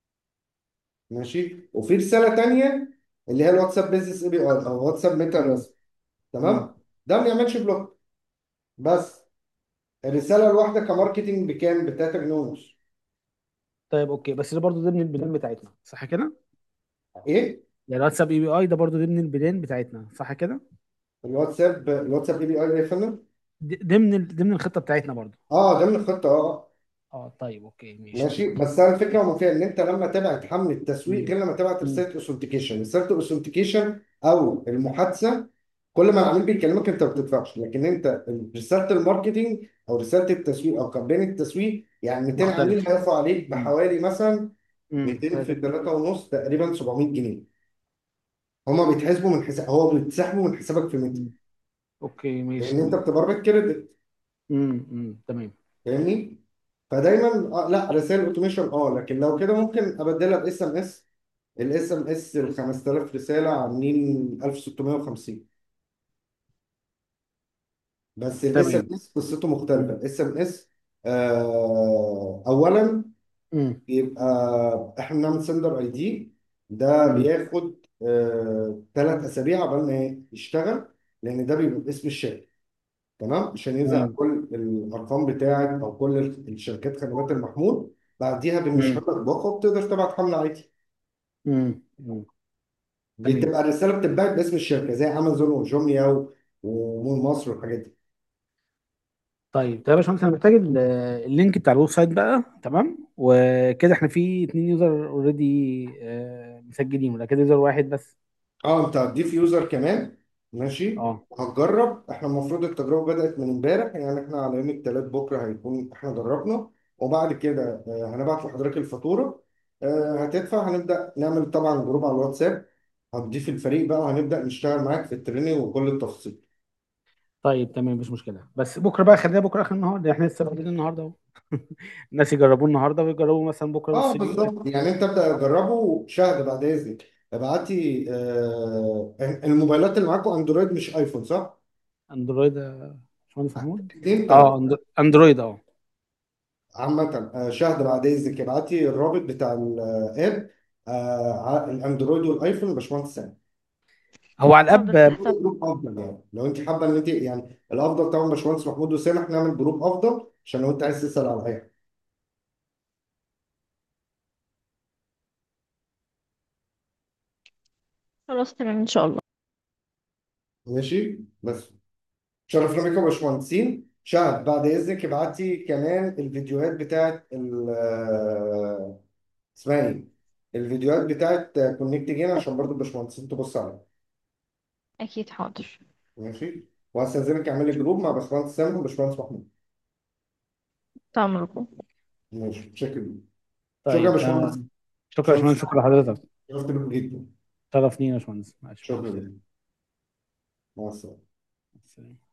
[SPEAKER 1] ماشي. وفي رساله تانيه اللي هي الواتساب بيزنس اي بي اي او واتساب ميتا
[SPEAKER 3] امم
[SPEAKER 1] الرسمي،
[SPEAKER 3] امم
[SPEAKER 1] تمام، ده ما بيعملش بلوك. بس الرساله الواحده كماركتنج بكام؟ ب 3 جنيه ونص.
[SPEAKER 3] طيب اوكي، بس ده برضه ضمن البلان بتاعتنا صح كده؟
[SPEAKER 1] ايه؟
[SPEAKER 3] يعني الواتساب اي بي اي ده برضه ضمن البلان بتاعتنا صح كده؟
[SPEAKER 1] الواتساب اي بي اي يا فندم.
[SPEAKER 3] ضمن الخطه بتاعتنا برضه.
[SPEAKER 1] اه ده من الخطه اه.
[SPEAKER 3] اه طيب اوكي ماشي
[SPEAKER 1] ماشي،
[SPEAKER 3] تمام.
[SPEAKER 1] بس انا الفكره وما فيها ان انت لما تبعت حمله تسويق
[SPEAKER 3] مم.
[SPEAKER 1] غير لما تبعت
[SPEAKER 3] مم.
[SPEAKER 1] رساله اوثنتيكيشن. رساله الاوثنتيكيشن او المحادثه كل ما العميل بيكلمك انت ما بتدفعش، لكن انت رساله الماركتينج او رساله التسويق او كامبين التسويق يعني 200 عميل
[SPEAKER 3] مختلف.
[SPEAKER 1] هيقفوا عليك
[SPEAKER 3] مم.
[SPEAKER 1] بحوالي مثلا
[SPEAKER 3] مم.
[SPEAKER 1] 200 في
[SPEAKER 3] 3 جنيه.
[SPEAKER 1] 3 ونص تقريبا 700 جنيه. هما بيتحسبوا من حساب، هو بيتسحبوا من حسابك في متر،
[SPEAKER 3] مم. اوكي ماشي
[SPEAKER 1] لان انت
[SPEAKER 3] تمام.
[SPEAKER 1] بتبقى بالكريدت،
[SPEAKER 3] تمام.
[SPEAKER 1] فاهمني؟ فدايما لا رسائل اوتوميشن لكن لو كده ممكن ابدلها باس ام اس. الاس ام اس ال 5000 رساله عاملين 1650. بس الاس ام
[SPEAKER 3] تمام.
[SPEAKER 1] اس قصته مختلفه.
[SPEAKER 3] مم.
[SPEAKER 1] الاس ام اس اولا
[SPEAKER 3] مم.
[SPEAKER 1] يبقى احنا بنعمل سندر اي دي، ده
[SPEAKER 3] مم.
[SPEAKER 1] بياخد 3 اسابيع قبل ما يشتغل، لان ده بيبقى باسم الشركه، تمام، عشان ينزل على
[SPEAKER 3] تمام.
[SPEAKER 1] كل الارقام بتاعت او كل الشركات خدمات المحمول. بعديها بنشهر
[SPEAKER 3] مم.
[SPEAKER 1] لك باقه وبتقدر تبعت حمله عادي.
[SPEAKER 3] مم. تمام.
[SPEAKER 1] بتبقى الرساله بتتبعت باسم الشركه زي امازون وجوميا ومول مصر والحاجات دي.
[SPEAKER 3] طيب يا باشمهندس، انا محتاج اللينك بتاع الويب سايت بقى، تمام؟ وكده احنا في 2 يوزر اوريدي مسجلين، ولا كده يوزر واحد بس؟
[SPEAKER 1] اه انت هتضيف يوزر كمان، ماشي،
[SPEAKER 3] اه.
[SPEAKER 1] هتجرب. احنا المفروض التجربه بدات من امبارح، يعني احنا على يوم الثلاث بكره هيكون احنا جربنا، وبعد كده هنبعت لحضرتك الفاتوره، هتدفع، هنبدا نعمل طبعا جروب على الواتساب، هتضيف الفريق بقى وهنبدا نشتغل معاك في التريننج وكل التفاصيل.
[SPEAKER 3] طيب تمام مفيش مشكله، بس بكره بقى خلينا بكره اخر النهار، احنا لسه بادئين النهارده اهو. الناس يجربوه النهارده ويجربوا مثلا بكره
[SPEAKER 1] اه
[SPEAKER 3] نص اليوم.
[SPEAKER 1] بالظبط، يعني انت ابدا جربه شهر بعد اذنك. ابعتي الموبايلات اللي معاكم اندرويد مش ايفون صح؟
[SPEAKER 3] اندرويد يا باشمهندس محمود؟
[SPEAKER 1] الاثنين
[SPEAKER 3] اه
[SPEAKER 1] طيب.
[SPEAKER 3] اندرويد اه.
[SPEAKER 1] عامة شهد بعد إذنك ابعتي الرابط بتاع الآب على الأندرويد والأيفون لباشمهندس سامي.
[SPEAKER 3] هو على
[SPEAKER 2] حاضر
[SPEAKER 3] الاب
[SPEAKER 2] تحت
[SPEAKER 1] نعمل جروب أفضل، يعني لو أنت حابة إن أنت يعني الأفضل طبعا باشمهندس محمود وسامح نعمل جروب أفضل عشان لو أنت عايز تسأل على أي حاجة.
[SPEAKER 2] خلاص تمام ان شاء الله.
[SPEAKER 1] ماشي بس. شرفنا بكم يا باشمهندسين. شهد بعد إذنك ابعتي كمان الفيديوهات بتاعت اسمها إيه؟ الفيديوهات بتاعت كونكت جين عشان برضو الباشمهندسين تبص عليها.
[SPEAKER 2] اكيد حاضر.
[SPEAKER 1] ماشي. وهستأذنك اعملي جروب مع باشمهندس سامح وباشمهندس محمود.
[SPEAKER 2] تمام.
[SPEAKER 1] ماشي شكرا. شكرا يا
[SPEAKER 3] طيب
[SPEAKER 1] باشمهندس.
[SPEAKER 3] شكرا يا باشمهندس، شكرا لحضرتك.
[SPEAKER 1] شكرا جدا.
[SPEAKER 3] شرف لينا يا باشمهندس، معلش.
[SPEAKER 1] شكرا جدا. مع السلامة.
[SPEAKER 3] السلام.